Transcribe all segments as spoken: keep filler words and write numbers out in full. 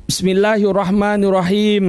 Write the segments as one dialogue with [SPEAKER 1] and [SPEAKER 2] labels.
[SPEAKER 1] Bismillahirrahmanirrahim.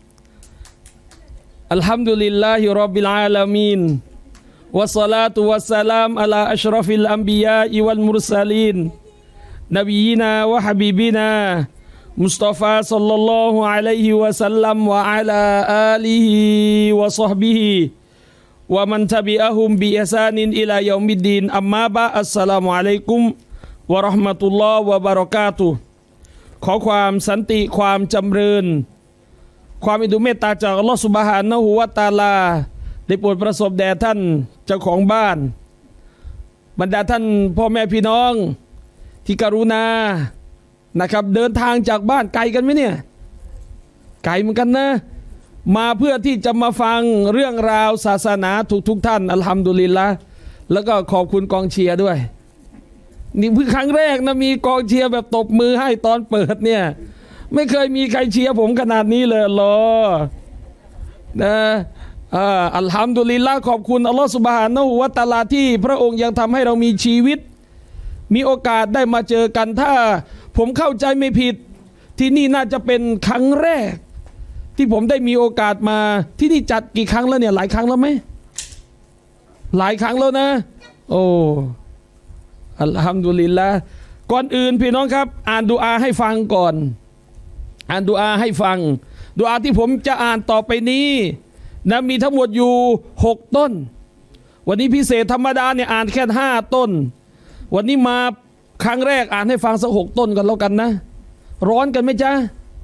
[SPEAKER 1] Alhamdulillahirabbil alamin. Wassalatu wassalam ala asyrafil anbiya'i wal mursalin. Nabiyyina wa habibina Mustafa sallallahu alaihi wasallam wa ala alihi wa sahbihi wa man tabi'ahum bi ihsanin ila yaumiddin. Amma ba assalamualaikum warahmatullahi wabarakatuh.ขอความสันติความจำเริญความอิดุเมตตาจากอัลลอฮฺซุบฮานะฮูวะตะอาลาได้โปรดประสบแด่ท่านเจ้าของบ้านบรรดาท่านพ่อแม่พี่น้องที่กรุณานะครับเดินทางจากบ้านไกลกันไหมเนี่ยไกลเหมือนกันนะมาเพื่อที่จะมาฟังเรื่องราวศาสนาทุกทุกท่านอัลฮัมดุลิลละห์แล้วก็ขอบคุณกองเชียร์ด้วยนี่เพิ่งครั้งแรกนะมีกองเชียร์แบบตบมือให้ตอนเปิดเนี่ยไม่เคยมีใครเชียร์ผมขนาดนี้เลยอัลลอฮ์นะอ่าอัลฮัมดุลิลละห์ขอบคุณอัลลอฮ์ซุบฮานะฮูวะตะอาลาที่พระองค์ยังทำให้เรามีชีวิตมีโอกาสได้มาเจอกันถ้าผมเข้าใจไม่ผิดที่นี่น่าจะเป็นครั้งแรกที่ผมได้มีโอกาสมาที่นี่จัดกี่ครั้งแล้วเนี่ยหลายครั้งแล้วไหมหลายครั้งแล้วนะโอ้อัลฮัมดุลิลละห์ก่อนอื่นพี่น้องครับอ่านดุอาให้ฟังก่อนอ่านดุอาให้ฟังดุอาที่ผมจะอ่านต่อไปนี้นะมีทั้งหมดอยู่หกต้นวันนี้พิเศษธรรมดาเนี่ยอ่านแค่ห้าต้นวันนี้มาครั้งแรกอ่านให้ฟังสักหกต้นกันแล้วกันนะร้อนกันไหมจ๊ะ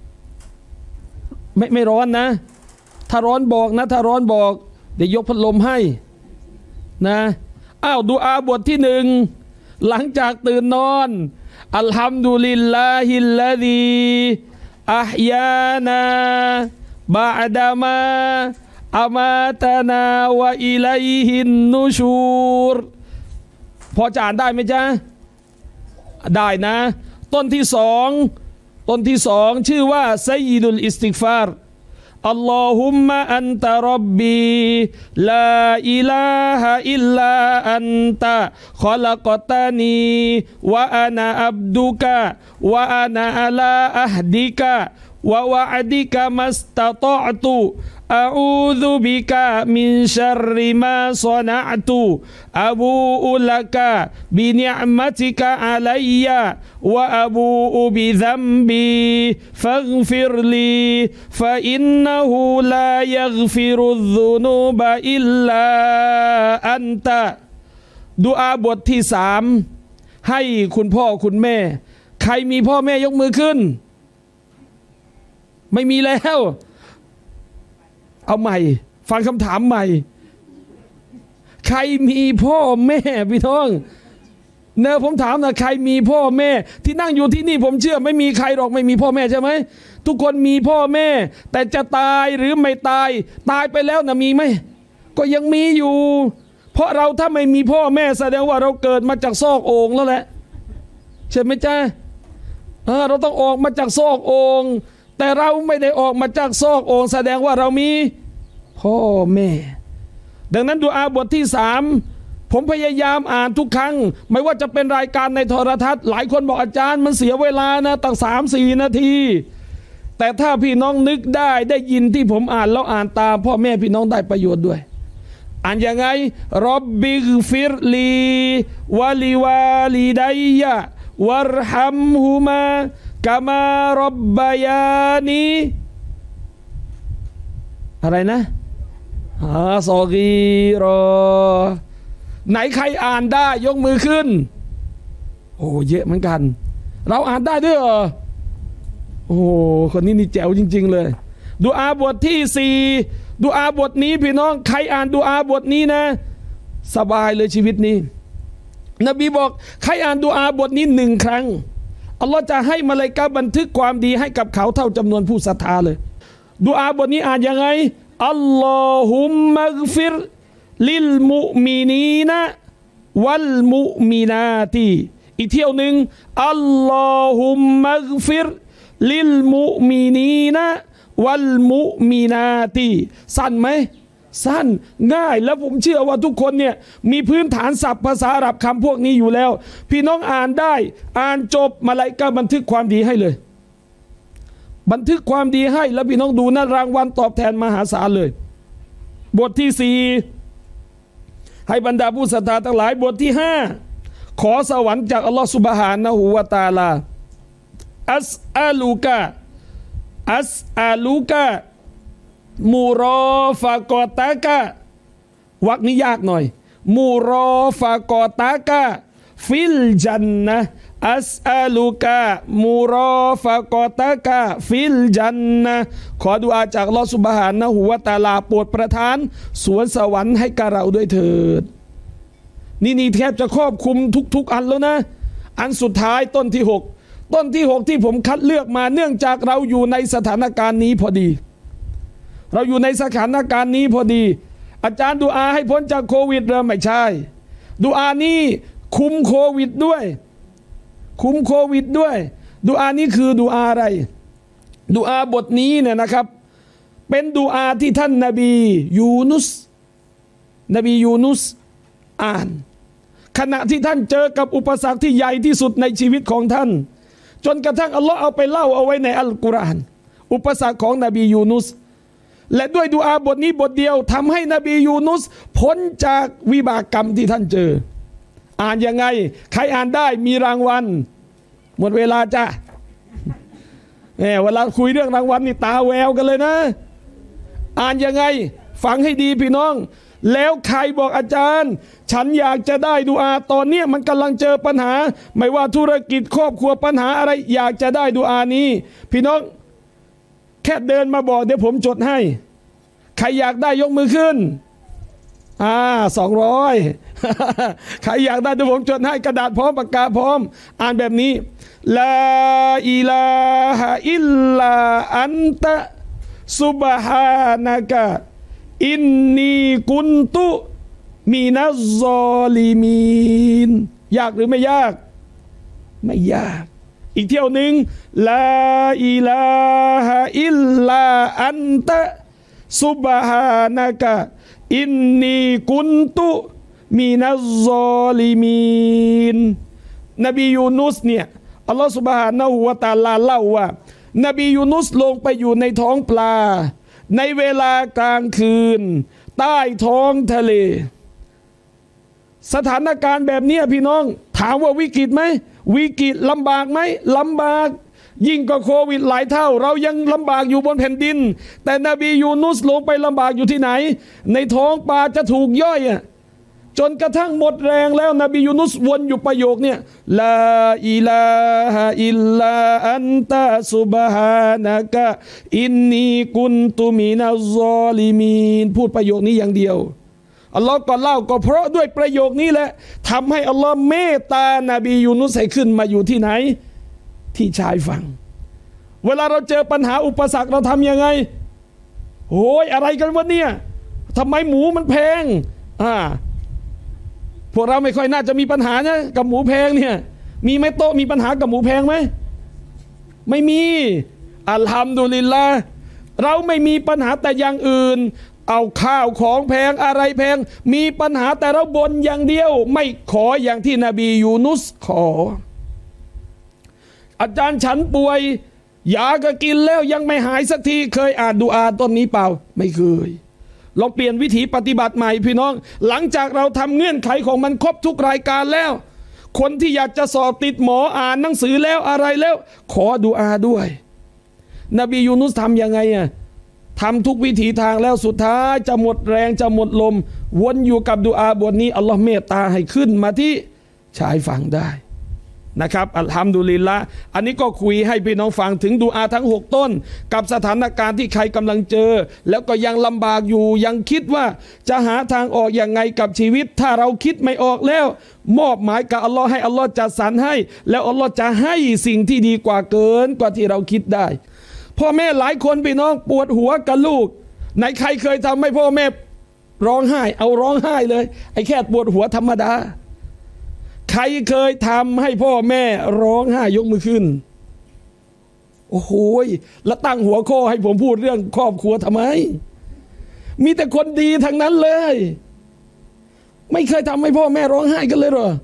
[SPEAKER 1] ไม่ไม่ร้อนนะถ้าร้อนบอกนะถ้าร้อนบอกเดี๋ยวยกพัดลมให้นะอ้าวดุอาบทที่หนึ่งหลังจากตื่นนอนอัลฮัมดุลิลลาฮิลลาซีอัฮยานาบะอ์ดะมาอามาตะนาวะอิลัยฮินนูชูรพอจะอ่านได้ไหมจ๊ะได้นะต้นที่สองต้นที่สองชื่อว่าซัยยิดุลอิสติฆฟารอัลลอฮุมมะอันตะร็อบบีลาอิลาฮะอิลลาอันตะคอลักตานีวะอานาอับดุกะวะอานาอะลาอะฮดิกะวะวะอดิกะมัสตะตอตุอะอูซุบิกะมินชัรริมาศอนะอตุอะบูอุลักะบินิอ์มะติกะอะลัยยะวะอะบูอุบิซัมบีฟัฆฟิรลีฟะอินนะฮูลายัฆฟิรุซซุนูบะอิลลาอันตะดุอาบทที่สามให้คุณพ่อคุณแม่ใครมีพ่อแม่ยกมือขึ้นไม่มีแล้วเอาใหม่ฟังคำถามใหม่ใครมีพ่อแม่พี่น้องเนอะผมถามนะใครมีพ่อแม่ที่นั่งอยู่ที่นี่ผมเชื่อไม่มีใครหรอกไม่มีพ่อแม่ใช่ไหมทุกคนมีพ่อแม่แต่จะตายหรือไม่ตายตายไปแล้วนะมีไหมก็ยังมีอยู่เพราะเราถ้าไม่มีพ่อแม่แสดงว่าเราเกิดมาจากซอกโอ่งแล้วแหละใช่ไหมจ๊ะเออเราต้องออกมาจากซอกโอ่งแต่เราไม่ได้ออกมาจากซอกโอ่งแสดงว่าเรามีพ่อแม่ดังนั้นดุอาบทที่สามผมพยายามอ่านทุกครั้งไม่ว่าจะเป็นรายการในโทรทัศน์หลายคนบอกอาจารย์มันเสียเวลานะตั้งสามสี่นาทีแต่ถ้าพี่น้องนึกได้ได้ยินที่ผมอ่านแล้วอ่านตามพ่อแม่พี่น้องได้ประโยชน์ด้วยอ่านยังไงร็อบบิฆฟิรลีวะลิวาลิดัยยะวัรฮัมฮุมากามารบบายานีอะไรนะอาซอกีรอไหนใครอ่านได้ยกมือขึ้นโอ้เยอะเหมือนกันเราอ่านได้ด้วยเหรอโอ้คนนี้นี่แจ๋วจริงๆเลยดุอาบทที่สี่ดุอาบทนี้พี่น้องใครอ่านดุอาบทนี้นะสบายเลยชีวิตนี้นบีบอกใครอ่านดุอาบทนี้หนึ่งครั้งอัลลอฮ์จะให้มลาอิกะฮ์บันทึกความดีให้กับเขาเท่าจำนวนผู้ศรัทธาเลยดุอาบทนี้อ่านยังไงอัลลอฮุมมัฆฟิรลิลมุมินีนะวัลมุมินาตีอีกเที่ยวหนึ่งอัลลอฮุมมัฆฟิรลิลมุมินีนะวัลมุมินาตีสั้นไหม สั้นง่ายแล้วผมเชื่อว่าทุกคนเนี่ยมีพื้นฐานศัพท์ภาษาอาหรับคำพวกนี้อยู่แล้วพี่น้องอ่านได้อ่านจบมาลาอิกะฮ์บันทึกความดีให้เลยบันทึกความดีให้แล้วพี่น้องดูนะรางวัลตอบแทนมหาศาลเลยบทที่สี่ให้บรรดาผู้ศรัทธาทั้งหลายบทที่ห้าขอสวรรค์จากอัลลอฮฺซุบฮานะฮูวะตะอาลาอัสอาลูกะอัสอาลูกะมูรอฟากอตากะวักนี้ยากหน่อยมูรอฟากอตากะฟิลจันนะอัสอาลูกะมูรอฟากอตากะฟิลจันนะขอดุอาจากอัลลอฮฺซุบฮานะฮูวะตะอาลาโปรดประทานสวนสวรรค์ให้กับเราด้วยเถิดนี่นี่แทบจะครอบคลุมทุกๆอันแล้วนะอันสุดท้ายต้นที่หกต้นที่หกที่ผมคัดเลือกมาเนื่องจากเราอยู่ในสถานการณ์นี้พอดีเราอยู่ในสถานการณ์นี้พอดีอาจารย์ดุอาให้พ้นจากโควิดหรือไม่ใช่ดุอานี้คุมโควิดด้วยคุมโควิดด้วยดุอานี้คือดุอาอะไรดุอาบทนี้เนี่ยนะครับเป็นดุอาที่ท่านนบียูนุสนบียูนุสอ่านขณะที่ท่านเจอกับอุปสรรคที่ใหญ่ที่สุดในชีวิตของท่านจนกระทั่งอัลลอฮ์เอาไปเล่าเอาไว้ในอัลกุรอานอุปสรรคของนบียูนุสและด้วยดุอาบทนี้บทเดียวทำให้นบียูนุสพ้นจากวิบากกรรมที่ท่านเจออ่านยังไงใครอ่านได้มีรางวัลหมดเวลาจ้ะแหมเวลาคุยเรื่องรางวัลนี่ตาแววกันเลยนะอ่านยังไงฟังให้ดีพี่น้องแล้วใครบอกอาจารย์ฉันอยากจะได้ดุอาตอนนี้มันกำลังเจอปัญหาไม่ว่าธุรกิจครอบครัวปัญหาอะไรอยากจะได้ดุอานี้พี่น้องแค่เดินมาบอกเดี๋ยวผมจดให้ใครอยากได้ยกมือขึ้นอ่าสองร้อยใครอยากได้เดี๋ยวผมจดให้กระดาษพร้อมปากกาพร้อมอ่านแบบนี้ลาอิลาฮะอิลลาอันตะซุบฮานะกะอินนีกุนตุมีนัซซอลิมีนยากหรือไม่ยากไม่ยากอีกเที่ยวหนึ่งลาอิลาฮะอิลลาอันตะซุบฮานะกะอินนีกุนตุมีนัซซอลิมีนนบียูนุสเนี่ยอัลลอฮฺซุบฮานะฮูวะตะอาลาเล่าว่านบียูนุสลงไปอยู่ในท้องปลาในเวลากลางคืนใต้ท้องทะเลสถานการณ์แบบนี้พี่น้องถามว่าวิกฤตไหมวิกฤตลำบากไหมลำบากยิ่งกว่าโควิดหลายเท่าเรายังลำบากอยู่บนแผ่นดินแต่นบียูนุสลงไปลำบากอยู่ที่ไหนในท้องปลาจะถูกย่อยอ่ะจนกระทั่งหมดแรงแล้วนบียูนุสวนอยู่ประโยคเนี่ยลาอิลาฮะอิลลาอันตะซุบฮานะกะอินนีกุนตุมินัซซอลิมีนพูดประโยคนี้อย่างเดียวอัลลอฮ์ก็เล่าก็เพราะด้วยประโยคนี้แหละทำให้อัลลอฮ์เมตตานบียูนุสให้ขึ้นมาอยู่ที่ไหนที่ชายฝั่งเวลาเราเจอปัญหาอุปสรรคเราทำยังไงโอ้ยอะไรกันวะเนี่ยทำไมหมูมันแพงอ่าพวกเราไม่ค่อยน่าจะมีปัญหานะกับหมูแพงเนี่ยมีไหมโต๊ะมีปัญหากับหมูแพงไหมไม่มีอัลฮัมดุลิลละห์เราไม่มีปัญหาแต่อย่างอื่นเอาข้าวของแพงอะไรแพงมีปัญหาแต่เราบ่นอย่างเดียวไม่ขออย่างที่นบียูนุสขออาจารย์ฉันป่วยยาก็กินแล้วยังไม่หายสักทีเคยอ่านดุอาต้นนี้เปล่าไม่เคยลองเปลี่ยนวิถีปฏิบัติใหม่พี่น้องหลังจากเราทำเงื่อนไขของมันครบทุกรายการแล้วคนที่อยากจะสอบติดหมออ่านหนังสือแล้วอะไรแล้วขอดุอาด้วยนบียูนุสทำยังไงอ่ะทำทุกวิถีทางแล้วสุดท้ายจะหมดแรงจะหมดลมวนอยู่กับดุอาบทนี้อัลลอฮ์เมตตาให้ขึ้นมาที่ชายฝั่งได้นะครับอัลฮัมดุลิลละห์อันนี้ก็คุยให้พี่น้องฟังถึงดุอาทั้งหกต้นกับสถานการณ์ที่ใครกำลังเจอแล้วก็ยังลำบากอยู่ยังคิดว่าจะหาทางออกอย่างไงกับชีวิตถ้าเราคิดไม่ออกแล้วมอบหมายกับอัลลอฮ์ให้อัลลอฮ์จัดสรรให้แล้วอัลลอฮ์จะให้สิ่งที่ดีกว่าเกินกว่าที่เราคิดได้พ่อแม่หลายคนพี่น้องปวดหัวกับลูกไหนใครเคยทำให้พ่อแม่ร้องไห้เอาร้องไห้เลยไอ้แค่ปวดหัวธรรมดาใครเคยทำให้พ่อแม่ร้องไห้ยกมือขึ้นโอ้โหแล้วตั้งหัวข้อให้ผมพูดเรื่องครอบครัวทำไมมีแต่คนดีทั้งนั้นเลยไม่เคยทำให้พ่อแม่ร้องไห้กันเลยเหรอ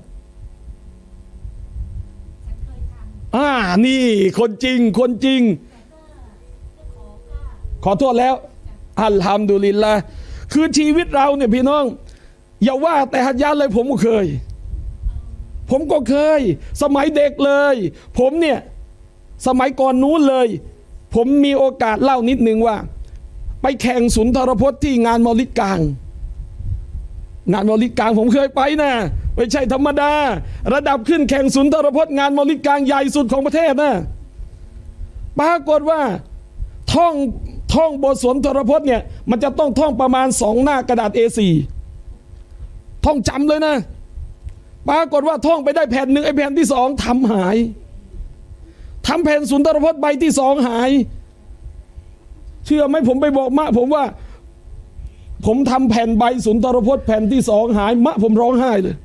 [SPEAKER 1] อ่านี่คนจริงคนจริงขอโทษแล้วอัลฮัมดุลิลละห์คือชีวิตเราเนี่ยพี่น้องอย่าว่าแต่ฮัจญาตเลยผมก็เคยผมก็เคยสมัยเด็กเลยผมเนี่ยสมัยก่อนนู้นเลยผมมีโอกาสเล่านิดนึงว่าไปแข่งสุนทรพจน์ที่งานมอลิดกลางงานมอลิดกลางผมเคยไปนะไม่ใช่ธรรมดาระดับขึ้นแข่งสุนทรพจน์งานมอลิดกลางใหญ่สุดของประเทศนะปรากฏว่าท่องท่องบทสุนทรพจน์เนี่ยมันจะต้องท่องประมาณสองหน้ากระดาษ เอ โฟร์ ท่องจำเลยนะปรากฏว่าท่องไปได้แผ่นหนึ่งไอ้แผ่นที่สองทำหายทำแผ่นสุนทรพจน์ใบที่สองหายเชื่อไหมผมไปบอกมะผมว่าผมทำแผ่นใบสุนทรพจน์แผ่นที่สองหายมะผมร้องไห้เลย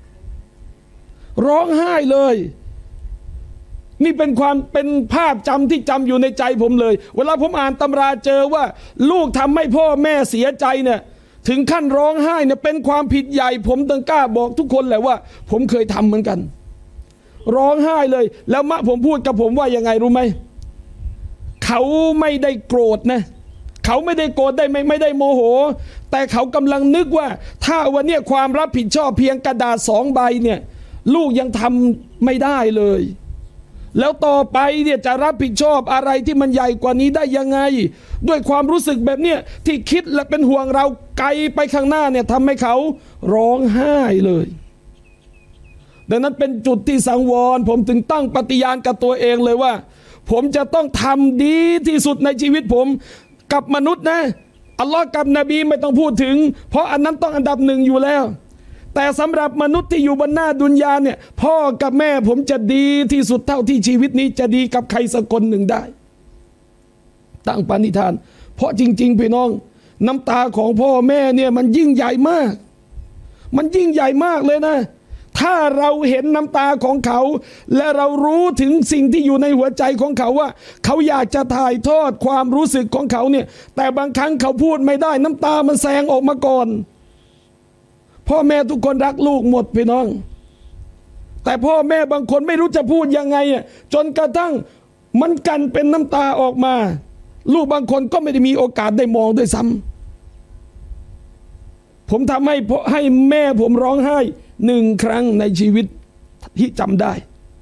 [SPEAKER 1] ร้องไห้เลยนี่เป็นความเป็นภาพจำที่จำอยู่ในใจผมเลยเวลาผมอ่านตำราเจอว่าลูกทำให้พ่อแม่เสียใจเนี่ยถึงขั้นร้องไห้เนี่ยเป็นความผิดใหญ่ผมต้องกล้าบอกทุกคนแหละว่าผมเคยทำเหมือนกันร้องไห้เลยแล้วมะผมพูดกับผมว่ายังไงรู้ไหมเขาไม่ได้โกรธนะเขาไม่ได้โกรธได้ไม่ไม่ได้โมโหแต่เขากำลังนึกว่าถ้าวันนี้ความรับผิดชอบเพียงกระดาษสองใบเนี่ยลูกยังทำไม่ได้เลยแล้วต่อไปเนี่ยจะรับผิดชอบอะไรที่มันใหญ่กว่านี้ได้ยังไงด้วยความรู้สึกแบบเนี้ยที่คิดและเป็นห่วงเราไกลไปข้างหน้าเนี่ยทำให้เขาร้องไห้เลยดังนั้นเป็นจุดที่สังวรผมถึงตั้งปฏิญาณกับตัวเองเลยว่าผมจะต้องทำดีที่สุดในชีวิตผมกับมนุษย์นะอัลลอฮ์กับนบีไม่ต้องพูดถึงเพราะอันนั้นต้องอันดับหนึ่งอยู่แล้วแต่สำหรับมนุษย์ที่อยู่บนหน้าดุนยาเนี่ยพ่อกับแม่ผมจะดีที่สุดเท่าที่ชีวิตนี้จะดีกับใครสักคนหนึ่งได้ตั้งปณิธานเพราะจริงๆพี่น้องน้ำตาของพ่อแม่เนี่ยมันยิ่งใหญ่มากมันยิ่งใหญ่มากเลยนะถ้าเราเห็นน้ำตาของเขาและเรารู้ถึงสิ่งที่อยู่ในหัวใจของเขาว่าเขาอยากจะถ่ายทอดความรู้สึกของเขาเนี่ยแต่บางครั้งเขาพูดไม่ได้น้ำตามันแสงออกมาก่อนพ่อแม่ทุกคนรักลูกหมดพี่น้องแต่พ่อแม่บางคนไม่รู้จะพูดยังไงอ่ะจนกระทั่งมันกันเป็นน้ำตาออกมาลูกบางคนก็ไม่ได้มีโอกาสได้มองด้วยซ้ำผมทำให้ให้แม่ผมร้องไห้หนึ่งครั้งในชีวิตที่จำได้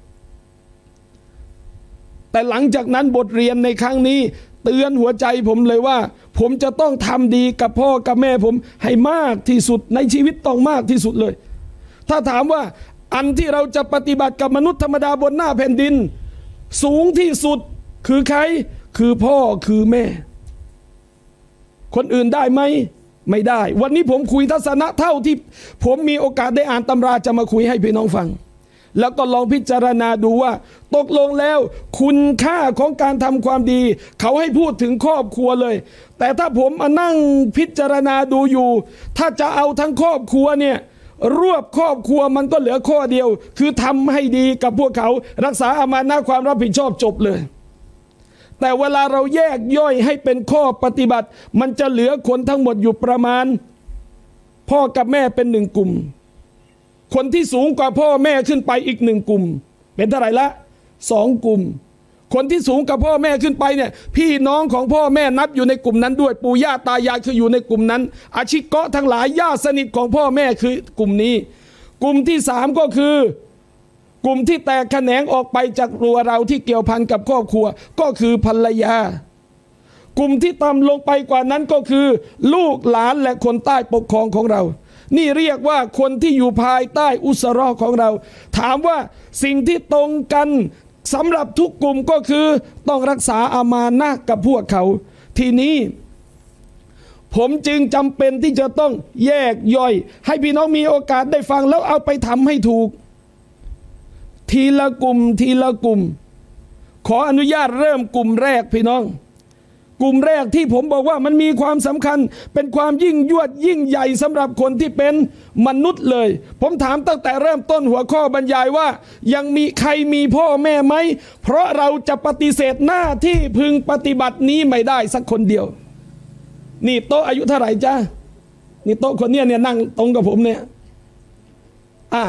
[SPEAKER 1] แต่หลังจากนั้นบทเรียนในครั้งนี้เตือนหัวใจผมเลยว่าผมจะต้องทำดีกับพ่อกับแม่ผมให้มากที่สุดในชีวิตต้องมากที่สุดเลยถ้าถามว่าอันที่เราจะปฏิบัติกับมนุษย์ธรรมดาบนหน้าแผ่นดินสูงที่สุดคือใครคือพ่อคือแม่คนอื่นได้ไหมไม่ได้วันนี้ผมคุยทัศนะเท่าที่ผมมีโอกาสได้อ่านตำราจะมาคุยให้พี่น้องฟังแล้วก็ลองพิจารณาดูว่าตกลงแล้วคุณค่าของการทำความดีเขาให้พูดถึงครอบครัวเลยแต่ถ้าผมมานั่งพิจารณาดูอยู่ถ้าจะเอาทั้งครอบครัวเนี่ยรวบครอบครัวมันก็เหลือข้อเดียวคือทำให้ดีกับพวกเขารักษาอามานะห์ความรับผิดชอบจบเลยแต่เวลาเราแยกย่อยให้เป็นข้อปฏิบัติมันจะเหลือคนทั้งหมดอยู่ประมาณพ่อกับแม่เป็นหนึ่งกลุ่มคนที่สูงกว่าพ่อแม่ขึ้นไปอีกหนึ่งกลุ่มเป็นเท่าไหร่ละสองกลุ่มคนที่สูงกับพ่อแม่ขึ้นไปเนี่ยพี่น้องของพ่อแม่นับอยู่ในกลุ่มนั้นด้วยปู่ย่าตายายคืออยู่ในกลุ่มนั้นอาชิเกาะทั้งหลายญาติสนิทของพ่อแม่คือกลุ่มนี้กลุ่มที่สามก็คือกลุ่มที่แตกแขนงออกไปจากตัวเราที่เกี่ยวพันกับครอบครัวก็คือภรรยากลุ่มที่ต่ำลงไปกว่านั้นก็คือลูกหลานและคนใต้ปกครองของเรานี่เรียกว่าคนที่อยู่ภายใต้อุสเราะห์ของเราถามว่าสิ่งที่ตรงกันสำหรับทุกกลุ่มก็คือต้องรักษาอามานะห์กับพวกเขาทีนี้ผมจึงจำเป็นที่จะต้องแยกย่อยให้พี่น้องมีโอกาสได้ฟังแล้วเอาไปทำให้ถูกทีละกลุ่มทีละกลุ่มขออนุญาตเริ่มกลุ่มแรกพี่น้องกลุ่มแรกที่ผมบอกว่ามันมีความสำคัญเป็นความยิ่งยวดยิ่งใหญ่สำหรับคนที่เป็นมนุษย์เลยผมถามตั้งแต่เริ่มต้นหัวข้อบรรยายว่ายังมีใครมีพ่อแม่ไหมเพราะเราจะปฏิเสธหน้าที่พึงปฏิบัตินี้ไม่ได้สักคนเดียวนี่โต๊ะอายุเท่าไหร่จ้านี่โต๊ะคนเนี้ยเนี่ยนั่งตรงกับผมเนี่ยอ่า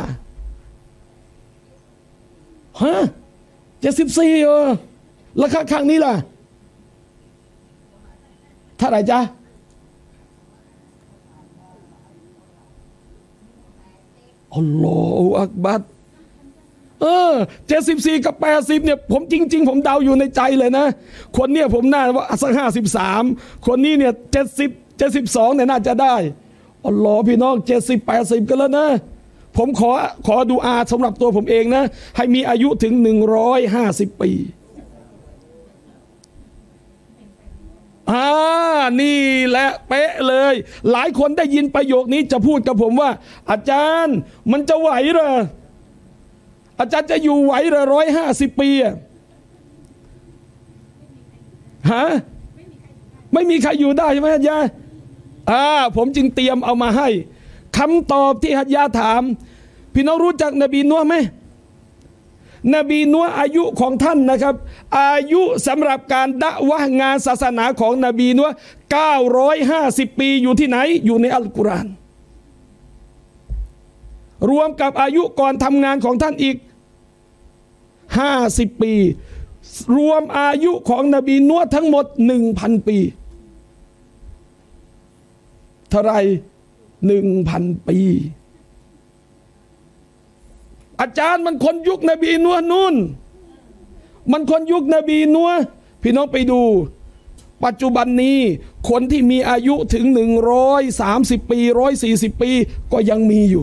[SPEAKER 1] ฮะเจ็ดสิบสี่เออแล้วข้างๆนี้ล่ะเท่าไหร่จ๊ะอัลลอฮฺอักบัรเออเจ็ดสิบสี่กับแปดสิบเนี่ยผมจริงๆผมเดาอยู่ในใจเลยนะคนเนี่ยผมน่าว่าสักห้าสิบสามคนนี้เนี่ยเจ็ดสิบเจ็ดสิบสองเนี่ยน่าจะได้อัลลอฮฺพี่น้องเจ็ดสิบแปดสิบกันแล้วนะผมขอขอดูอาสำหรับตัวผมเองนะให้มีอายุถึงหนึ่งร้อยห้าสิบปีอ่านี่แหละเป๊ะเลยหลายคนได้ยินประโยคนี้จะพูดกับผมว่าอาจารย์มันจะไหวเหรออาจารย์จะอยู่ไหวเหรอร้อยห้าสิบปีอะฮะไม่มีใครอยู่ได้ใช่ไหมฮัจญาอ่าผมจึงเตรียมเอามาให้คำตอบที่ฮัจญาถามพี่น้องรู้จักนบีนัวไหมนบีนัวอายุของท่านนะครับอายุสำหรับการดะวะห์งานศาสนาของนบีนัวเก้าร้อยห้าสิบปีอยู่ที่ไหนอยู่ในอัลกุรอานรวมกับอายุก่อนทำงานของท่านอีกห้าสิบปีรวมอายุของนบีนัวทั้งหมด หนึ่งพัน ปีเท่าไร หนึ่งพัน ปีอาจารย์มันคนยุคนบีนัวนู่นมันคนยุคนบีนัวพี่น้องไปดูปัจจุบันนี้คนที่มีอายุถึงหนึ่งร้อยสามสิบปีหนึ่งร้อยสี่สิบปีก็ยังมีอยู่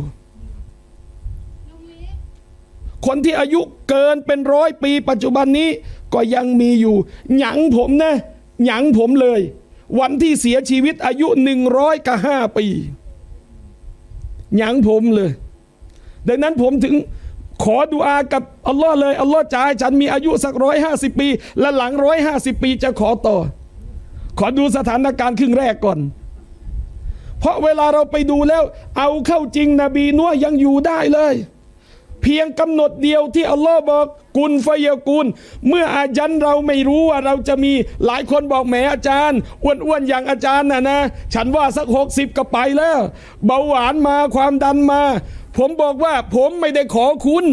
[SPEAKER 1] คนที่อายุเกินเป็นร้อยปีปัจจุบันนี้ก็ยังมีอยู่หยังผมนะหยังผมเลยวันที่เสียชีวิตอายุหนึ่งร้อยกับห้าปีหยังผมเลยดังนั้นผมถึงขอดุอากับอัลลอฮ์เลยอัลลอฮ์จะให้ฉันมีอายุสักร้อยห้าสิบปีและหลังร้อยห้าสิบปีจะขอต่อขอดูสถานการณ์ครึ่งแรกก่อนเพราะเวลาเราไปดูแล้วเอาเข้าจริงนบีนัวยังอยู่ได้เลยเพียงกำหนดเดียวที่อัลลอฮ์บอกกุนฟยกุนเมื่ออาจารย์เราไม่รู้ว่าเราจะมีหลายคนบอกแหมอาจารย์อ้วนๆอย่างอาจารย์น่ะนะฉันว่าสักหกสิบก็ไปแล้วเบาหวานมาความดันมาผมบอกว่าผมไม่ได้ขอคุณ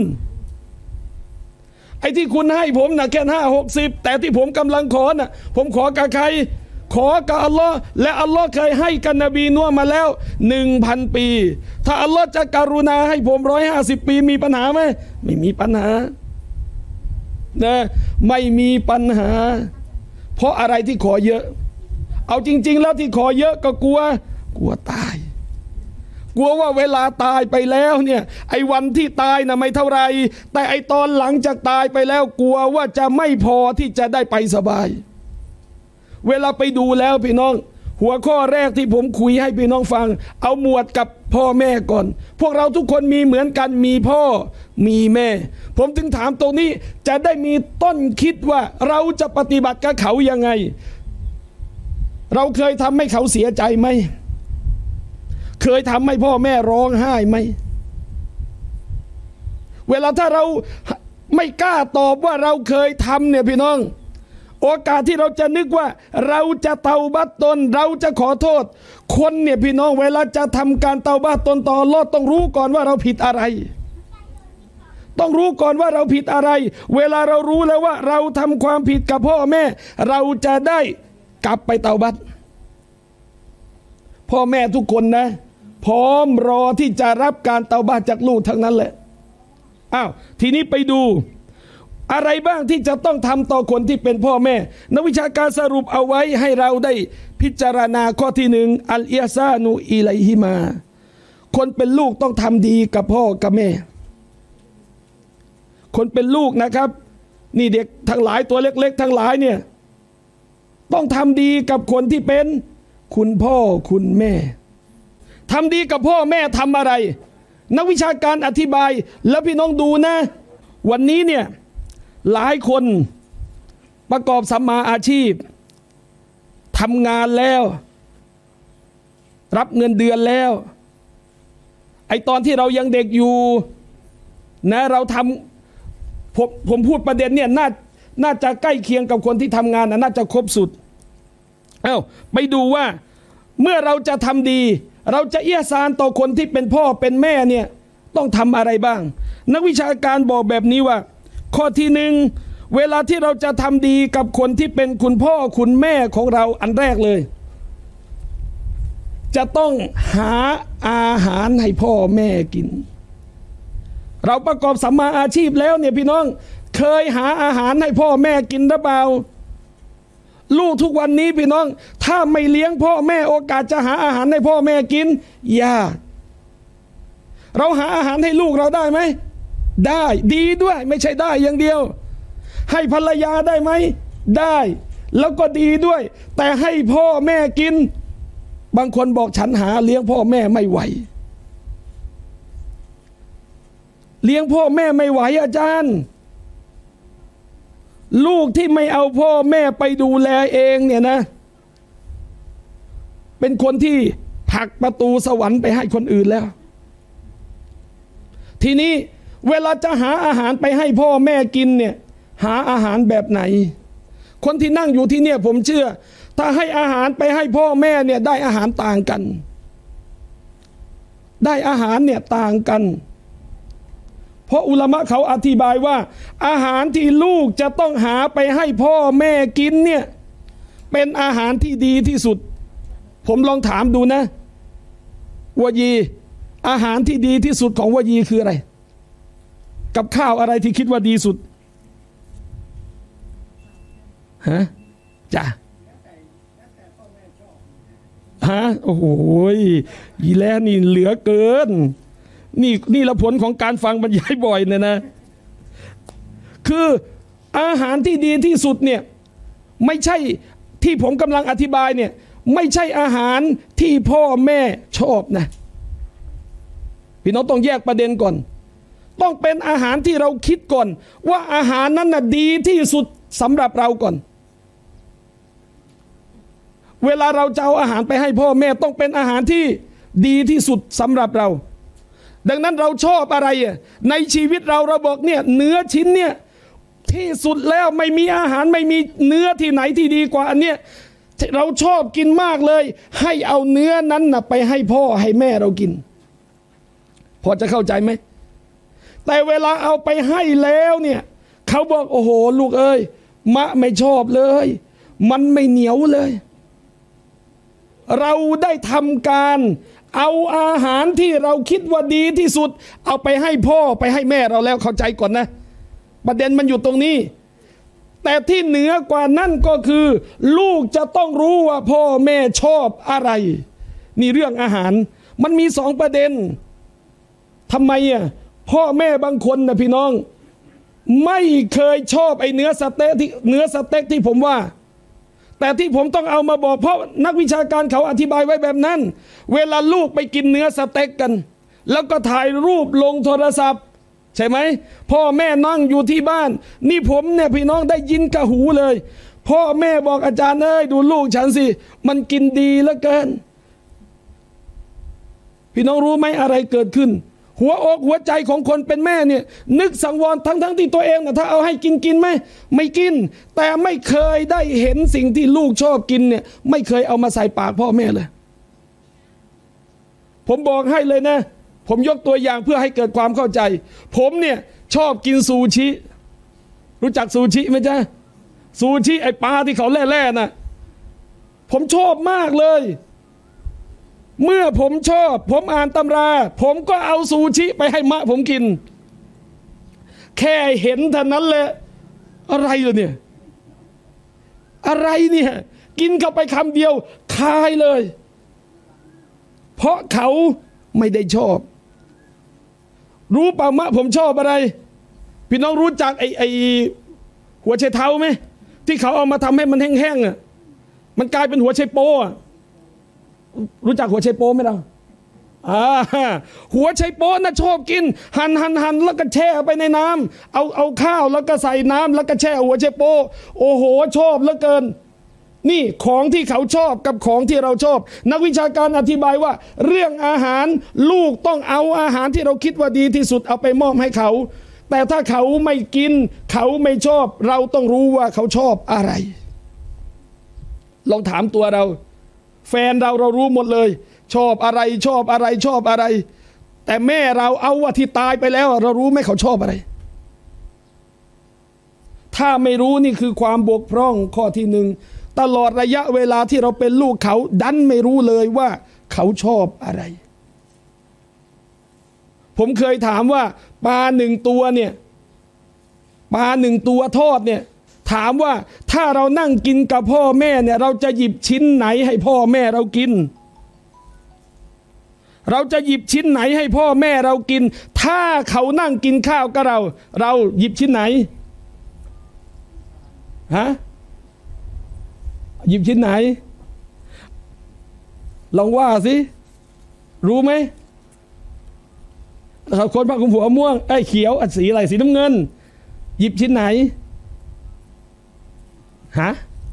[SPEAKER 1] ไอ้ที่คุณให้ผมนะแค่ห้าหกสิบแต่ที่ผมกำลังขอน่ะผมขอกับใครขอกับอัลลอฮ์และอัลลอฮ์เคยให้กับนบีนัวมาแล้วหนึ่งพันปีถ้าอัลลอฮ์จะกรุณาให้ผมร้อยห้าสิบปีมีปัญหาไหมไม่มีปัญหานะไม่มีปัญหาเพราะอะไรที่ขอเยอะเอาจริงๆแล้วที่ขอเยอะก็กลัวกลัวตายกลัวว่าเวลาตายไปแล้วเนี่ยไอ้วันที่ตายนะไม่เท่าไรแต่ไอ้ตอนหลังจากตายไปแล้วกลัวว่าจะไม่พอที่จะได้ไปสบายเวลาไปดูแล้วพี่น้องหัวข้อแรกที่ผมคุยให้พี่น้องฟังเอาหมวดกับพ่อแม่ก่อนพวกเราทุกคนมีเหมือนกันมีพ่อมีแม่ผมถึงถามตรงนี้จะได้มีต้นคิดว่าเราจะปฏิบัติกับเขายังไงเราเคยทำให้เขาเสียใจไหมเคยทำให้พ่อแม่ร้องไห้ไหมเวลาถ้าเราไม่กล้าตอบว่าเราเคยทำเนี่ยพี่น้องโอกาสที่เราจะนึกว่าเราจะเตาบัตตนเราจะขอโทษคนเนี่ยพี่น้องเวลาจะทำการเตาบัตตนต่ออัลเลาะห์ต้องรู้ก่อนว่าเราผิดอะไรต้องรู้ก่อนว่าเราผิดอะไรเวลาเรารู้แล้วว่าเราทำความผิดกับพ่อแม่เราจะได้กลับไปเตาบัตพ่อแม่ทุกคนนะพร้อมรอที่จะรับการเตาบัตจากลูกทั้งนั้นแหละอ้าวทีนี้ไปดูอะไรบ้างที่จะต้องทำต่อคนที่เป็นพ่อแม่นักวิชาการสรุปเอาไว้ให้เราได้พิจารณาข้อที่หนึ่งอัลอิฮซานุอิลัยฮิมาคนเป็นลูกต้องทำดีกับพ่อกับแม่คนเป็นลูกนะครับนี่เด็กทั้งหลายตัวเล็กๆทั้งหลายเนี่ยต้องทำดีกับคนที่เป็นคุณพ่อคุณแม่ทำดีกับพ่อแม่ทำอะไรนักวิชาการอธิบายแล้วพี่น้องดูนะวันนี้เนี่ยหลายคนประกอบสัมมาอาชีพทำงานแล้วรับเงินเดือนแล้วไอตอนที่เรายังเด็กอยู่นะเราทำผมผมพูดประเด็นเนี่ยน่าน่าจะใกล้เคียงกับคนที่ทำงานนะน่าจะครบสุดเอ้าไปดูว่าเมื่อเราจะทำดีเราจะเอี้ยซานต่อคนที่เป็นพ่อเป็นแม่เนี่ยต้องทำอะไรบ้างนักวิชาการบอกแบบนี้ว่าข้อที่หนึ่งเวลาที่เราจะทำดีกับคนที่เป็นคุณพ่อคุณแม่ของเราอันแรกเลยจะต้องหาอาหารให้พ่อแม่กินเราประกอบสัมมาอาชีพแล้วเนี่ยพี่น้องเคยหาอาหารให้พ่อแม่กินหรือเปล่าลูกทุกวันนี้พี่น้องถ้าไม่เลี้ยงพ่อแม่โอกาสจะหาอาหารให้พ่อแม่กินยากเราหาอาหารให้ลูกเราได้ไหมได้ดีด้วยไม่ใช่ได้อย่างเดียวให้ภรรยาได้ไหมได้แล้วก็ดีด้วยแต่ให้พ่อแม่กินบางคนบอกฉันหาเลี้ยงพ่อแม่ไม่ไหวเลี้ยงพ่อแม่ไม่ไหวอาจารย์ลูกที่ไม่เอาพ่อแม่ไปดูแลเองเนี่ยนะเป็นคนที่ผลักประตูสวรรค์ไปให้คนอื่นแล้วทีนี้เวลาจะหาอาหารไปให้พ่อแม่กินเนี่ยหาอาหารแบบไหนคนที่นั่งอยู่ที่เนี่ยผมเชื่อถ้าให้อาหารไปให้พ่อแม่เนี่ยได้อาหารต่างกันได้อาหารเนี่ยต่างกันเพราะอุลามะเขาอธิบายว่าอาหารที่ลูกจะต้องหาไปให้พ่อแม่กินเนี่ยเป็นอาหารที่ดีที่สุดผมลองถามดูนะวะยีอาหารที่ดีที่สุดของวะยีคืออะไรกับข้าวอะไรที่คิดว่าดีสุดฮะจ้ะฮะโอ้โหยีแล้วนี่เหลือเกินนี่นี่ละผลของการฟังบรรยายบ่อยเนี่ยนะคืออาหารที่ดีที่สุดเนี่ยไม่ใช่ที่ผมกำลังอธิบายเนี่ยไม่ใช่อาหารที่พ่อแม่ชอบนะพี่น้องต้องแยกประเด็นก่อนต้องเป็นอาหารที่เราคิดก่อนว่าอาหารนั้นน่ะดีที่สุดสำหรับเราก่อนเวลาเราจะเอาอาหารไปให้พ่อแม่ต้องเป็นอาหารที่ดีที่สุดสำหรับเราดังนั้นเราชอบอะไรอ่ะในชีวิตเราเราบอกเนี่ยเนื้อชิ้นเนี่ยที่สุดแล้วไม่มีอาหารไม่มีเนื้อที่ไหนที่ดีกว่าอันเนี้ยเราชอบกินมากเลยให้เอาเนื้อนั้นน่ะไปให้พ่อให้แม่เรากินพอจะเข้าใจไหมแต่เวลาเอาไปให้แล้วเนี่ยเขาบอกโอ้โหลูกเอ้ยมะไม่ชอบเลยมันไม่เหนียวเลยเราได้ทำการเอาอาหารที่เราคิดว่าดีที่สุดเอาไปให้พ่อไปให้แม่เราแล้วเข้าใจก่อนนะประเด็นมันอยู่ตรงนี้แต่ที่เหนือกว่านั้นก็คือลูกจะต้องรู้ว่าพ่อแม่ชอบอะไรนี่เรื่องอาหารมันมีสองประเด็นทำไมอ่ะพ่อแม่บางคนนะพี่น้องไม่เคยชอบไอ้เนื้อสเต็กที่เนื้อสเต็กที่ผมว่าแต่ที่ผมต้องเอามาบอกเพราะนักวิชาการเขาอธิบายไว้แบบนั้นเวลาลูกไปกินเนื้อสเต็กกันแล้วก็ถ่ายรูปลงโทรศัพท์ใช่ไหมพ่อแม่นั่งอยู่ที่บ้านนี่ผมเนี่ยพี่น้องได้ยินกระหูเลยพ่อแม่บอกอาจารย์เอ้ยดูลูกฉันสิมันกินดีเหลือเกินพี่น้องรู้ไหมอะไรเกิดขึ้นหัวอกหัวใจของคนเป็นแม่เนี่ยนึกสังวรทั้งทั้งที่ตัวเองนะถ้าเอาให้กินกินไหมไม่กินแต่ไม่เคยได้เห็นสิ่งที่ลูกชอบกินเนี่ยไม่เคยเอามาใส่ปากพ่อแม่เลยผมบอกให้เลยนะผมยกตัวอย่างเพื่อให้เกิดความเข้าใจผมเนี่ยชอบกินซูชิรู้จักซูชิไหมจ๊ะซูชิไอปลาที่เขาแล่ๆน่ะผมชอบมากเลยเมื่อผมชอบผมอ่านตำราผมก็เอาซูชิไปให้มะผมกินแค่เห็นเท่านั้นแหละอะไรล่ะเนี่ยอะไรเนี่ยกินเข้าไปคำเดียวคายเลยเพราะเขาไม่ได้ชอบรู้ป่ามะผมชอบอะไรพี่น้องรู้จักไอ้ไอ้หัวไชเท้าไหมที่เขาเอามาทำให้มันแห้งๆอ่ะมันกลายเป็นหัวไชโป้รู้จักหัวไชโป้ไหมเราอ่าหัวไชโป้น่ะชอบกินหั่นหั่นหั่นแล้วก็แช่ไปในน้ำเอาเอาข้าวแล้วก็ใส่น้ำแล้วก็แช่หัวไชโป้โอ้โหชอบเหลือเกินนี่ของที่เขาชอบกับของที่เราชอบนักวิชาการอธิบายว่าเรื่องอาหารลูกต้องเอาอาหารที่เราคิดว่าดีที่สุดเอาไปมอบให้เขาแต่ถ้าเขาไม่กินเขาไม่ชอบเราต้องรู้ว่าเขาชอบอะไรลองถามตัวเราแฟนเราเรารู้หมดเลยชอบอะไรชอบอะไรชอบอะไรแต่แม่เราเอาว่าที่ตายไปแล้วเรารู้ไหมเขาชอบอะไรถ้าไม่รู้นี่คือความบกพร่องข้อที่หนึ่งตลอดระยะเวลาที่เราเป็นลูกเขาดันไม่รู้เลยว่าเขาชอบอะไรผมเคยถามว่าปลาหนึ่งตัวเนี่ยปลาหนึ่งตัวทอดเนี่ยถามว่าถ้าเรานั่งกินกับพ่อแม่เนี่ยเราจะหยิบชิ้นไหนให้พ่อแม่เรากินเราจะหยิบชิ้นไหนให้พ่อแม่เรากินถ้าเขานั่งกินข้าวกับเราเราหยิบชิ้นไหนฮะหยิบชิ้นไหนลองว่าสิรู้ไหมคนผ้าคลุมหัวม่วงไอ้เขียวอัดสีอะไรสีน้ำเงินหยิบชิ้นไหนฮะ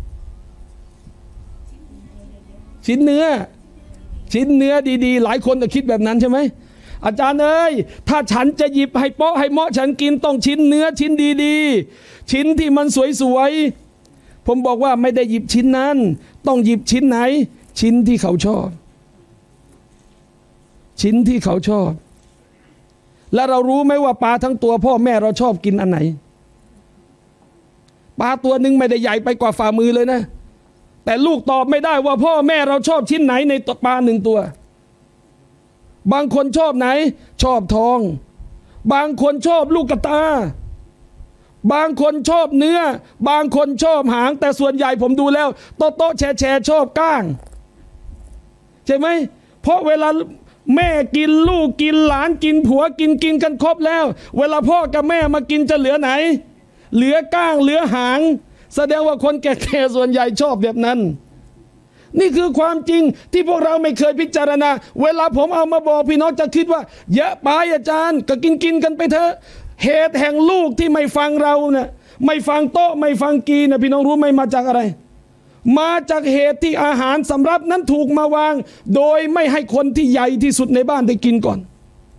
[SPEAKER 1] ชิ้นเนื้อชิ้นเนื้อดีๆหลายคนจะคิดแบบนั้นใช่ไหมอาจารย์เอ้ยถ้าฉันจะหยิบให้เปาะให้เหมาะฉันกินต้องชิ้นเนื้อชิ้นดีๆชิ้นที่มันสวยๆผมบอกว่าไม่ได้หยิบชิ้นนั้นต้องหยิบชิ้นไหนชิ้นที่เขาชอบชิ้นที่เขาชอบแล้วเรารู้ไหมว่าปลาทั้งตัวพ่อแม่เราชอบกินอันไหนปลาตัวหนึ่งไม่ได้ใหญ่ไปกว่าฝ่ามือเลยนะแต่ลูกตอบไม่ได้ว่าพ่อแม่เราชอบชิ้นไหนในปลาหนึ่งตัวบางคนชอบไหนชอบท้องบางคนชอบลูกกระตาบางคนชอบเนื้อบางคนชอบหางแต่ส่วนใหญ่ผมดูแล้วโต๊ะโต๊ะแชร์แชร์ชอบก้างใช่ไหมเพราะเวลาแม่กินลูกกินหลานกินผัวกินกินกันครบแล้วเวลาพ่อกับแม่มากินจะเหลือไหนเหลือก้างเหลือหางแสดงว่าคนแก่ๆส่วนใหญ่ชอบแบบนั้นนี่คือความจริงที่พวกเราไม่เคยพิจารณาเวลาผมเอามาบอกพี่น้องจะคิดว่าเยอะไปอาจารย์ก็กินกินกันไปเถอะเหตุแห่งลูกที่ไม่ฟังเราเนี่ยไม่ฟังโต๊ะไม่ฟังกีนะพี่น้องรู้ไหมมาจากอะไรมาจากเหตุที่อาหารสำรับนั้นถูกมาวางโดยไม่ให้คนที่ใหญ่ที่สุดในบ้านได้กินก่อน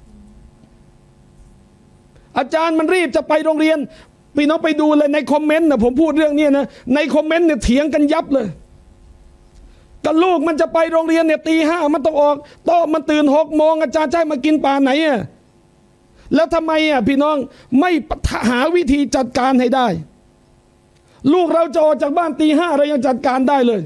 [SPEAKER 1] อาจารย์มันรีบจะไปโรงเรียนพี่น้องไปดูเลยในคอมเมนต์นะผมพูดเรื่องนี้นะในคอมเมนต์เนี่ยเถียงกันยับเลยกับลูกมันจะไปโรงเรียนเนี่ยตีห้ามันต้องออกโต๊ะมันตื่นหกโมงอาจารย์ใช่มากินป่าไหนอ่ะแล้วทำไมอ่ะพี่น้องไม่หาวิธีจัดการให้ได้ลูกเราจะออกจากบ้านตีห้าเรายังจัดการได้เลย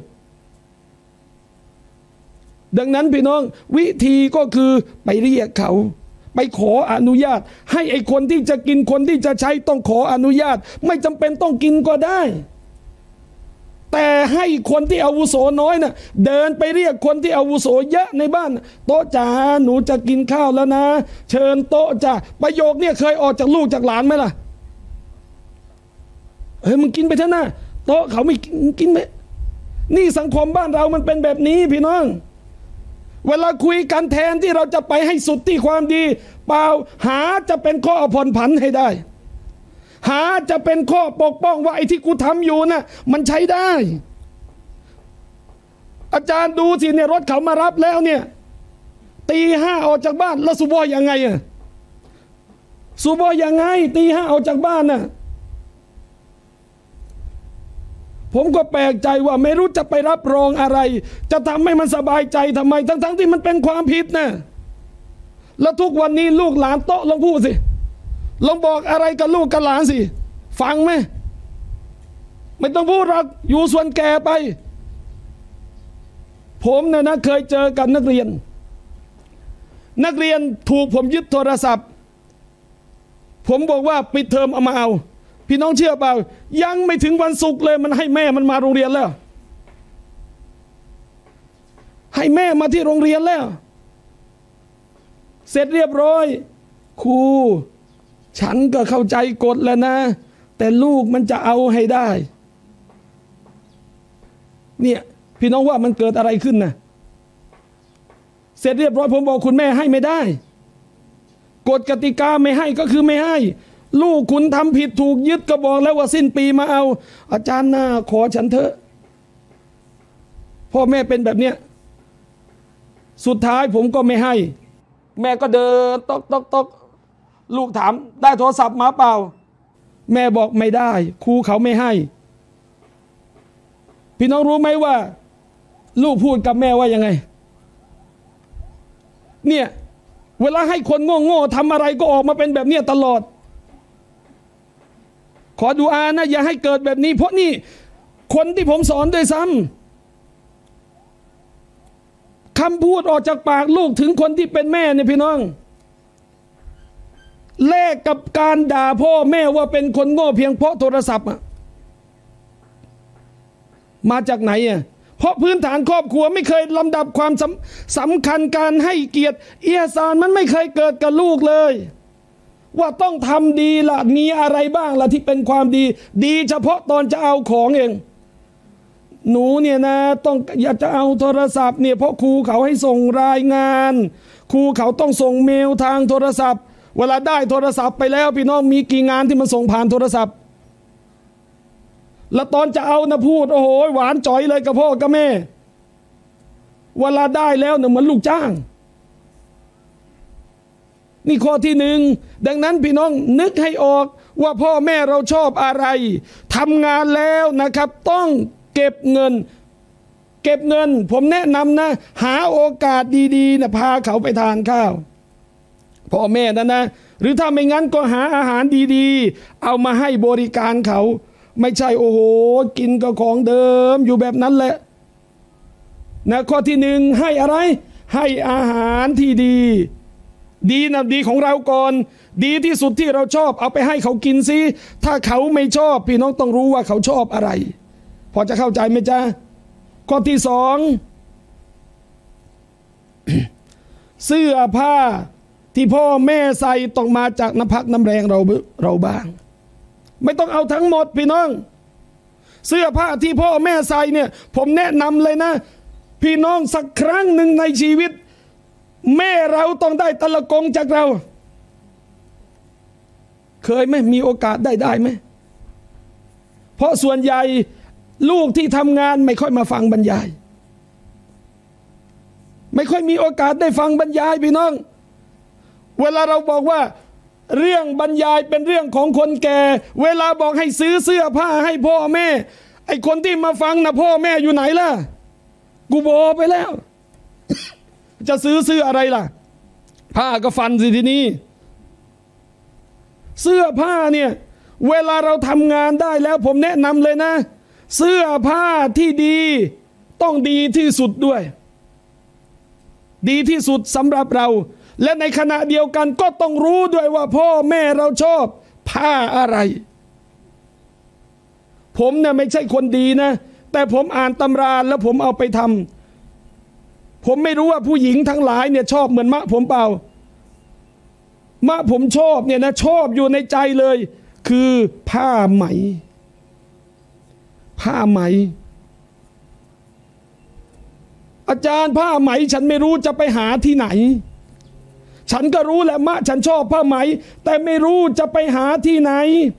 [SPEAKER 1] ดังนั้นพี่น้องวิธีก็คือไปเรียกเขาไปขออนุญาตให้ไอ้คนที่จะกินคนที่จะใช้ต้องขออนุญาตไม่จำเป็นต้องกินก็ได้แต่ให้คนที่อาวุโสน้อยน่ะเดินไปเรียกคนที่อาวุโสเยอะในบ้านโต๊ะจ๋าหนูจะกินข้าวแล้วนะเชิญโต๊ะจ๋าประโยคเนี่ยเคยออกจากลูกจากหลานไหมล่ะเฮ้ยมึงกินไปเถอะนะโต๊ะเขาไม่กินไหมนี่สังคมบ้านเรามันเป็นแบบนี้พี่น้องเวลาคุยกันแทนที่เราจะไปให้สุดที่ความดีเปล่าหาจะเป็นข้อผ่อนผันให้ได้หาจะเป็นข้อปกป้องว่าไอ้ที่กูทำอยู่น่ะมันใช้ได้อาจารย์ดูสิเนี่ยรถเขามารับแล้วเนี่ยตีห้าออกจากบ้านแล้วสุบอยยังไงอะสุบอยยังไงตีห้าออกจากบ้านน่ะผมก็แปลกใจว่าไม่รู้จะไปรับรองอะไรจะทำให้มันสบายใจทำไมทั้งๆที่มันเป็นความผิดนะแล้วทุกวันนี้ลูกหลานโต๊ะลองพูดสิลองบอกอะไรกับลูกกับหลานสิฟังไหมไม่ต้องพูดหรอกอยู่ส่วนแก่ไปผมเนี่ยนะเคยเจอกับนักเรียนนักเรียนถูกผมยึดโทรศัพท์ผมบอกว่าปิดเทอมเอามาเอาพี่น้องเชื่อเปล่ายังไม่ถึงวันศุกร์เลยมันให้แม่มันมาโรงเรียนแล้วให้แม่มาที่โรงเรียนแล้วเสร็จเรียบร้อยครูฉันก็เข้าใจกฎแล้วนะแต่ลูกมันจะเอาให้ได้เนี่ยพี่น้องว่ามันเกิดอะไรขึ้นนะเสร็จเรียบร้อยผมบอกคุณแม่ให้ไม่ได้กฎกติกาไม่ให้ก็คือไม่ให้ลูกคุณทำผิดถูกยึดก็บอกแล้วว่าสิ้นปีมาเอาอาจารย์น่าขอฉันเถอะพ่อแม่เป็นแบบเนี้ยสุดท้ายผมก็ไม่ให้แม่ก็เดินตอกตอกตอกลูกถามได้โทรศัพท์มาเปล่าแม่บอกไม่ได้ครูเขาไม่ให้พี่น้องรู้ไหมว่าลูกพูดกับแม่ว่ายังไงเนี่ยเวลาให้คนโง่ๆทำอะไรก็ออกมาเป็นแบบเนี้ยตลอดขอดุอานะอย่าให้เกิดแบบนี้เพราะนี่คนที่ผมสอนด้วยซ้ำขำพูดออกจากปากลูกถึงคนที่เป็นแม่เนี่ยพี่น้องแลกกับการด่าพ่อแม่ว่าเป็นคนโง่เพียงเพราะโทรศัพท์อะมาจากไหนอ่ะเพราะพื้นฐานครอบครัวไม่เคยลำดับความสำสำคัญการให้เกียรติเอียซานมันไม่เคยเกิดกับลูกเลยว่าต้องทำดีล่ะมีอะไรบ้างล่ะที่เป็นความดีดีเฉพาะตอนจะเอาของเองหนูเนี่ยนะต้องอยากจะเอาโทรศัพท์เนี่ยเพราะครูเขาให้ส่งรายงานครูเขาต้องส่งเมลทางโทรศัพท์เวลาได้โทรศัพท์ไปแล้วพี่น้องมีกี่งานที่มันส่งผ่านโทรศัพท์แล้วตอนจะเอานะพูดโอ้โหหวานจ่อยเลยกับพ่อกับแม่เวลาได้แล้วเนี่ยเหมือนลูกจ้างนี่ข้อที่หนึ่งดังนั้นพี่น้องนึกให้ออกว่าพ่อแม่เราชอบอะไรทำงานแล้วนะครับต้องเก็บเงินเก็บเงินผมแนะนำนะหาโอกาสดีๆนะพาเขาไปทานข้าวพ่อแม่นะนะหรือถ้าไม่งั้นก็หาอาหารดีๆเอามาให้บริการเขาไม่ใช่โอ้โหกินก็ของเดิมอยู่แบบนั้นแหละนะข้อที่หนึ่งให้อะไรให้อาหารที่ดีดีนะดีของเราก่อนดีที่สุดที่เราชอบเอาไปให้เขากินสิถ้าเขาไม่ชอบพี่น้องต้องรู้ว่าเขาชอบอะไรพอจะเข้าใจไหมจ๊ะข้อที่สอง เสื้อผ้าที่พ่อแม่ใส่ต้องมาจากน้ำพักน้ำแรงเราเราบ้างไม่ต้องเอาทั้งหมดพี่น้องเสื้อผ้าที่พ่อแม่ใส่เนี่ยผมแนะนำเลยนะพี่น้องสักครั้งหนึ่งในชีวิตแม่เราต้องได้ตะละกงจากเราเคยไหมมีโอกาสได้ได้ไหมเพราะส่วนใหญ่ลูกที่ทำงานไม่ค่อยมาฟังบรรยายไม่ค่อยมีโอกาสได้ฟังบรรยายพี่น้องเวลาเราบอกว่าเรื่องบรรยายเป็นเรื่องของคนแก่เวลาบอกให้ซื้อเสื้อผ้าให้พ่อแม่ไอ้คนที่มาฟังนะพ่อแม่อยู่ไหนล่ะกูบอกไปแล้ว จะซื้อเสื้ออะไรล่ะผ้าก็ฟันสิทีนี้เสื้อผ้าเนี่ยเวลาเราทำงานได้แล้วผมแนะนำเลยนะเสื้อผ้าที่ดีต้องดีที่สุดด้วยดีที่สุดสำหรับเราและในขณะเดียวกันก็ต้องรู้ด้วยว่าพ่อแม่เราชอบผ้าอะไรผมเนี่ยไม่ใช่คนดีนะแต่ผมอ่านตำราแล้วผมเอาไปทำผมไม่รู้ว่าผู้หญิงทั้งหลายเนี่ยชอบเหมือนมะผมเปล่ามะผมชอบเนี่ยนะชอบอยู่ในใจเลยคือผ้าไหมผ้าไหมอาจารย์ผ้าไหมฉันไม่รู้จะไปหาที่ไหนฉันก็รู้แหละมะฉันชอบผ้าไหมแต่ไม่รู้จะไปหาที่ไหน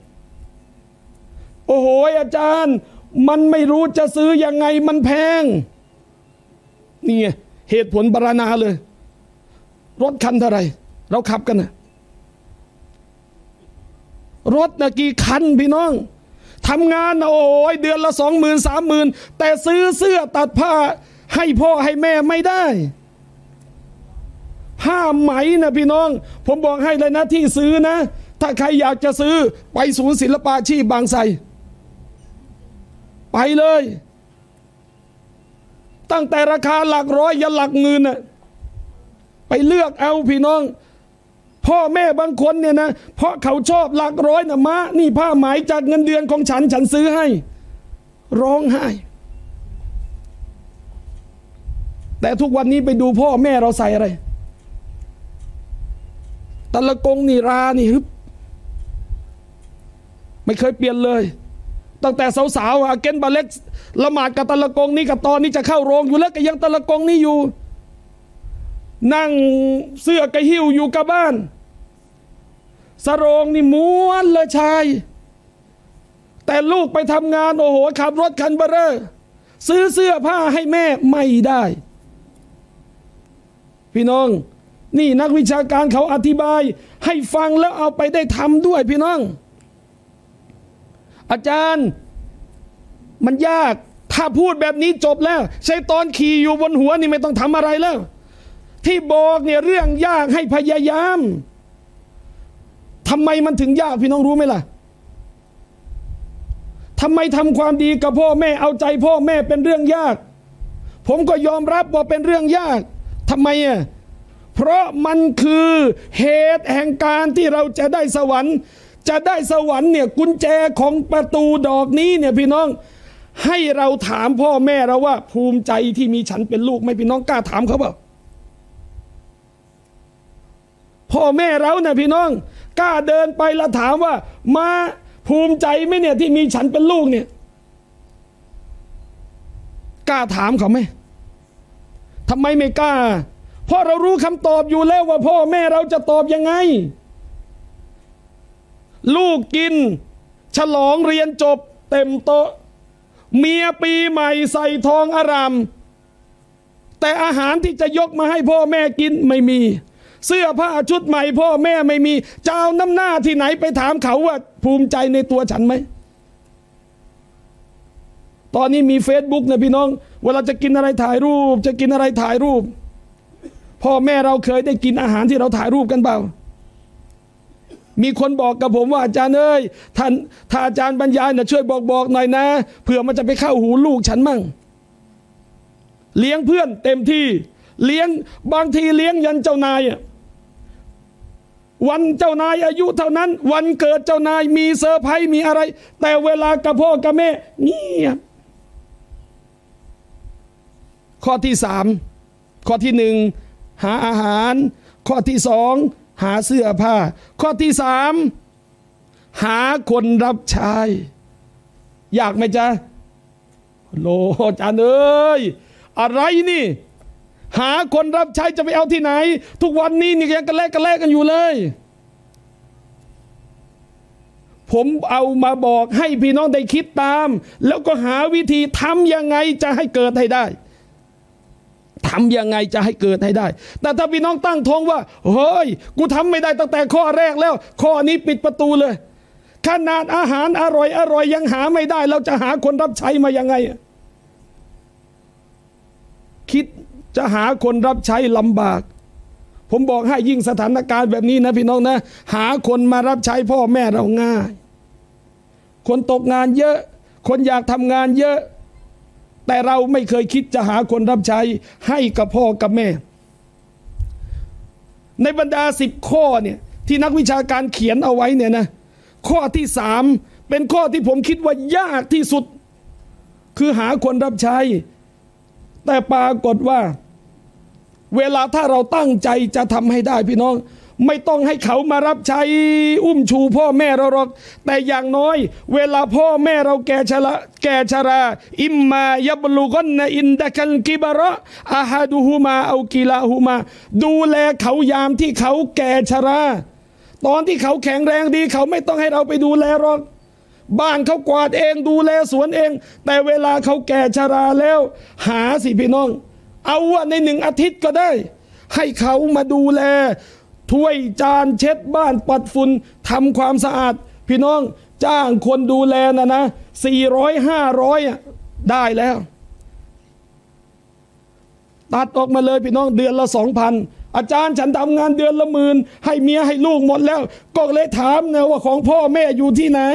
[SPEAKER 1] โอ้โหอาจารย์มันไม่รู้จะซื้อยังไงมันแพงนี่ไงเหตุผลบรรณาเลยรถคันเท่าไหร่เราขับกันนะรถนะกี่คันพี่น้องทำงานนะโอ้ยเดือนละสองหมื่นสามหมื่นแต่ซื้อเสื้อตัดผ้าให้พ่อให้แม่ไม่ได้ผ้าไหมนะพี่น้องผมบอกให้เลยนะที่ซื้อนะถ้าใครอยากจะซื้อไปศูนย์ศิลปาชีพบางไทรไปเลยตั้งแต่ราคาหลักร้อยยันหลักหมื่นน่ะไปเลือกเอาพี่น้องพ่อแม่บางคนเนี่ยนะเพราะเขาชอบหลักร้อยนะมะนี่ผ้าไหมจากเงินเดือนของฉันฉันซื้อให้ร้องไห้แต่ทุกวันนี้ไปดูพ่อแม่เราใส่อะไรตะละกงนี่รานี่ฮึบไม่เคยเปลี่ยนเลยตั้งแต่สาวๆอาเกนบาเล็กละหมาดกับตะละกงนี่กับตอนนี้จะเข้าโรงอยู่แล้วก็ยังตะละกงนี่อยู่นั่งเสื้อกระหิ้วอยู่กับบ้านสโรงนี่ม้วนเลยชายแต่ลูกไปทำงานโอ้โหขับรถคันเบอร์เรอร์ซื้อเสื้อผ้าให้แม่ไม่ได้พี่น้องนี่นักวิชาการเขาอธิบายให้ฟังแล้วเอาไปได้ทำด้วยพี่น้องอาจารย์มันยากถ้าพูดแบบนี้จบแล้วใช้ตอนขี่อยู่บนหัวนี่ไม่ต้องทำอะไรแล้วที่บอกเนี่ยเรื่องยากให้พยายามทำไมมันถึงยากพี่น้องรู้ไหมล่ะทำไมทำความดีกับพ่อแม่เอาใจพ่อแม่เป็นเรื่องยากผมก็ยอมรับว่าเป็นเรื่องยากทำไมอ่ะเพราะมันคือเหตุแห่งการที่เราจะได้สวรรค์จะได้สวรรค์เนี่ยกุญแจของประตูดอกนี้เนี่ยพี่น้องให้เราถามพ่อแม่เราว่าภูมิใจที่มีฉันเป็นลูกไหมพี่น้องกล้าถามเขาเปล่าพ่อแม่เราเนี่ยพี่น้องกล้าเดินไปแล้วถามว่ามาภูมิใจไหมเนี่ยที่มีฉันเป็นลูกเนี่ยกล้าถามเขาไหมทำไมไม่กล้าเพราะเรารู้คำตอบอยู่แล้วว่าพ่อแม่เราจะตอบยังไงลูกกินฉลองเรียนจบเต็มโต๊ะเมียปีใหม่ใส่ทองอารามแต่อาหารที่จะยกมาให้พ่อแม่กินไม่มีเสื้อผ้าชุดใหม่พ่อแม่ไม่มีจะเอาน้ำหน้าที่ไหนไปถามเขาว่าภูมิใจในตัวฉันไหมตอนนี้มีเฟซบุ๊กนะพี่น้องเวลาจะกินอะไรถ่ายรูปจะกินอะไรถ่ายรูปพ่อแม่เราเคยได้กินอาหารที่เราถ่ายรูปกันเปล่ามีคนบอกกับผมว่าอาจารย์เอ้ยท่านถ้าอาจารย์บรรยายนะช่วยบอกบอกหน่อยนะเผื่อมันจะไปเข้าหูลูกฉันมั่งเลี้ยงเพื่อนเต็มที่เลี้ยงบางทีเลี้ยงยันเจ้านายอ่ะวันเจ้านายอายุเท่านั้นวันเกิดเจ้านายมีเซอร์ไพรส์มีอะไรแต่เวลากับพ่อกับแม่เงียบข้อที่สามข้อที่หนึ่งหาอาหารข้อที่สองหาเสื้อผ้าข้อที่สามหาคนรับใช้อยากไหมจ๊ะโลจานเอ้ยอะไรนี่หาคนรับใช้จะไปเอาที่ไหนทุกวันนี้นี่ยังกระแลกกระแลกกันอยู่เลยผมเอามาบอกให้พี่น้องได้คิดตามแล้วก็หาวิธีทำยังไงจะให้เกิดให้ได้ทำยังไงจะให้เกิดให้ได้แต่ถ้าพี่น้องตั้งท้องว่าเฮ้ยกูทำไม่ได้ตั้งแต่ข้อแรกแล้วข้อนี้ปิดประตูเลยขนาดอาหารอร่อยอร่อยยังหาไม่ได้เราจะหาคนรับใช้มายังไงคิดจะหาคนรับใช้ลำบากผมบอกให้ยิ่งสถานการณ์แบบนี้นะพี่น้องนะหาคนมารับใช้พ่อแม่เราง่ายคนตกงานเยอะคนอยากทำงานเยอะแต่เราไม่เคยคิดจะหาคนรับใช้ให้กับพ่อกับแม่ในบรรดาสิบข้อเนี่ยที่นักวิชาการเขียนเอาไว้เนี่ยนะข้อที่สามเป็นข้อที่ผมคิดว่ายากที่สุดคือหาคนรับใช้แต่ปรากฏว่าเวลาถ้าเราตั้งใจจะทำให้ได้พี่น้องไม่ต้องให้เขามารับใช้อุ้มชูพ่อแม่เราหรอกแต่อย่างน้อยเวลาพ่อแม่เราแก่ชราแก่ชราอิมมายับลูกอนอินดะคัลกิบะระอะฮาดุฮุมาเอากิลาฮุมาดูแลเขายามที่เขาแก่ชราตอนที่เขาแข็งแรงดีเขาไม่ต้องให้เราไปดูแลหรอกบ้านเขากวาดเองดูแลสวนเองแต่เวลาเขาแก่ชราแล้วหาสิพี่น้องเอาว่าในหนึ่งอาทิตย์ก็ได้ให้เขามาดูแลถ้วยจานเช็ดบ้านปัดฝุ่นทำความสะอาดพี่น้องจ้างคนดูแลนะนะสี่ร้อยห้าร้อยอ่ะได้แล้วตัดออกมาเลยพี่น้องเดือนละสองพันอาจารย์ฉันทำงานเดือนละหมื่นให้เมียให้ลูกหมดแล้วก็เลยถามนะว่าของพ่อแม่อยู่ที่ไหน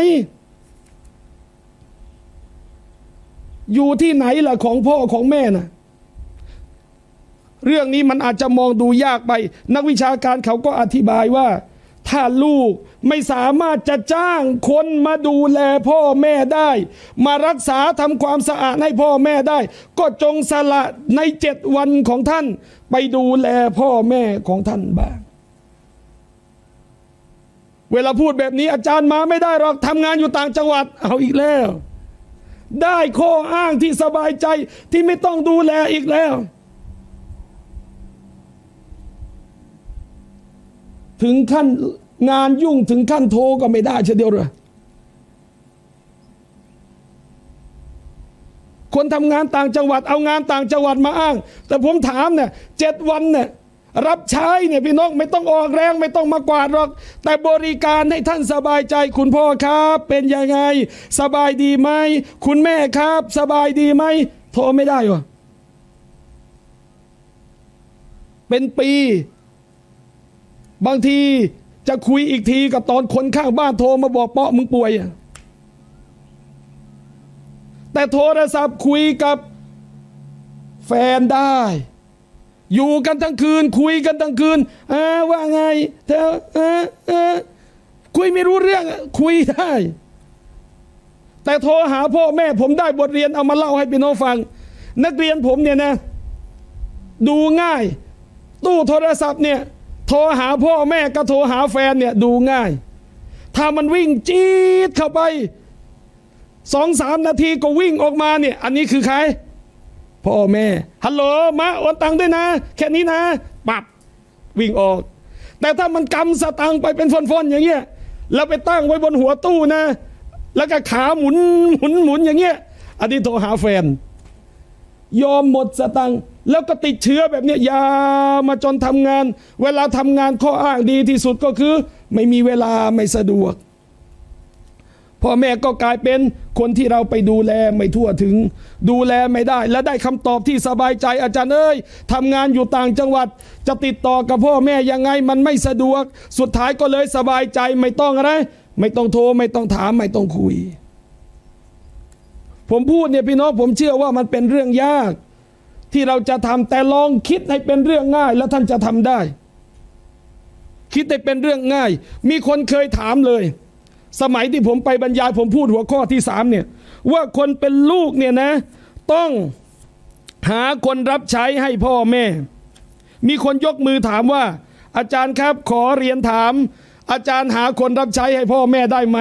[SPEAKER 1] อยู่ที่ไหนล่ะของพ่อของแม่น่ะเรื่องนี้มันอาจจะมองดูยากไปนักวิชาการเขาก็อธิบายว่าถ้าลูกไม่สามารถจะจ้างคนมาดูแลพ่อแม่ได้มารักษาทำความสะอาดให้พ่อแม่ได้ก็จงสละในเจ็ดวันของท่านไปดูแลพ่อแม่ของท่านบ้างเวลาพูดแบบนี้อาจารย์มาไม่ได้หรอกทำงานอยู่ต่างจังหวัดเอาอีกแล้วได้ข้ออ้างที่สบายใจที่ไม่ต้องดูแลอีกแล้วถึงขั้นงานยุ่งถึงขั้นโทรก็ไม่ได้เช่นเดียวกันคนทำงานต่างจังหวัดเอางานต่างจังหวัดมาอ้างแต่ผมถามเนี่ยเจ็ดวันเนี่ยรับใช้เนี่ยพี่น้องไม่ต้องออกแรงไม่ต้องมากวาดหรอกแต่บริการให้ท่านสบายใจคุณพ่อครับเป็นยังไงสบายดีไหมคุณแม่ครับสบายดีไหมโทรไม่ได้วะเป็นปีบางทีจะคุยอีกทีกับตอนคนข้างบ้านโทรมาบอกเปาะมึงป่วยแต่โทรศัพท์คุยกับแฟนได้อยู่กันทั้งคืนคุยกันทั้งคืนอ่าว่าไงเธอเออเออคุยไม่รู้เรื่องคุยได้แต่โทรหาพ่อแม่ผมได้บทเรียนเอามาเล่าให้พี่น้องฟังนักเรียนผมเนี่ยนะดูง่ายตู้โทรศัพท์เนี่ยโทรหาพ่อแม่กับโทรหาแฟนเนี่ยดูง่ายถ้ามันวิ่งจี๊ดเข้าไปสองสามนาทีก็วิ่งออกมาเนี่ยอันนี้คือใครพ่อแม่ฮัลโหลมาโอนตังค์ด้วยนะแค่นี้นะปับวิ่งออกแต่ถ้ามันกำสตังค์ไปเป็นฟอนๆอย่างเงี้ยแล้วไปตั้งไว้บนหัวตู้นะแล้วก็ขาหมุนหมุนหมุนอย่างเงี้ยอันนี้โทรหาแฟนยอมหมดสตังค์แล้วก็ติดเชื้อแบบนี้ยามาจนทำงานเวลาทำงานข้ออ้างดีที่สุดก็คือไม่มีเวลาไม่สะดวกพ่อแม่ก็กลายเป็นคนที่เราไปดูแลไม่ทั่วถึงดูแลไม่ได้และได้คำตอบที่สบายใจอาจารย์เอ้ยทำงานอยู่ต่างจังหวัดจะติดต่อกับพ่อแม่ยังไงมันไม่สะดวกสุดท้ายก็เลยสบายใจไม่ต้องอะไรไม่ต้องโทรไม่ต้องถามไม่ต้องคุยผมพูดเนี่ยพี่น้องผมเชื่อว่ามันเป็นเรื่องยากที่เราจะทำแต่ลองคิดให้เป็นเรื่องง่ายแล้วท่านจะทำได้คิดให้เป็นเรื่องง่ายมีคนเคยถามเลยสมัยที่ผมไปบรรยายผมพูดหัวข้อที่สามเนี่ยว่าคนเป็นลูกเนี่ยนะต้องหาคนรับใช้ให้พ่อแม่มีคนยกมือถามว่าอาจารย์ครับขอเรียนถามอาจารย์หาคนรับใช้ให้พ่อแม่ได้ไหม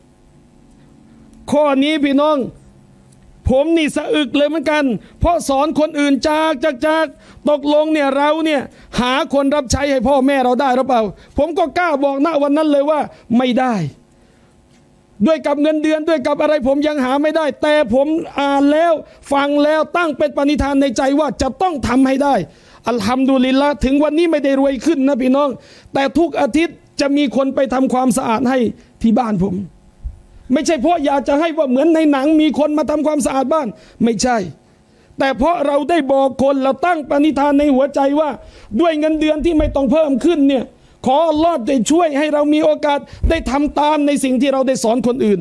[SPEAKER 1] ข้อนี้พี่น้องผมนี่สะอึกเลยเหมือนกันเพราะสอนคนอื่นจากจากจากตกลงเนี่ยเราเนี่ยหาคนรับใช้ให้พ่อแม่เราได้หรือเปล่าผมก็กล้าบอกณวันนั้นเลยว่าไม่ได้ด้วยกับเงินเดือนด้วยกับอะไรผมยังหาไม่ได้แต่ผมอ่านแล้วฟังแล้วตั้งเป็นปณิธานในใจว่าจะต้องทำให้ได้อัลฮัมดุลิลละห์ถึงวันนี้ไม่ได้รวยขึ้นนะพี่น้องแต่ทุกอาทิตย์จะมีคนไปทำความสะอาดให้ที่บ้านผมไม่ใช่เพราะอยากจะให้ว่าเหมือนในหนังมีคนมาทำความสะอาดบ้านไม่ใช่แต่เพราะเราได้บอกคนเราตั้งปณิธานในหัวใจว่าด้วยเงินเดือนที่ไม่ต้องเพิ่มขึ้นเนี่ยขออัลลอฮ์ได้ช่วยให้เรามีโอกาสได้ทำตามในสิ่งที่เราได้สอนคนอื่น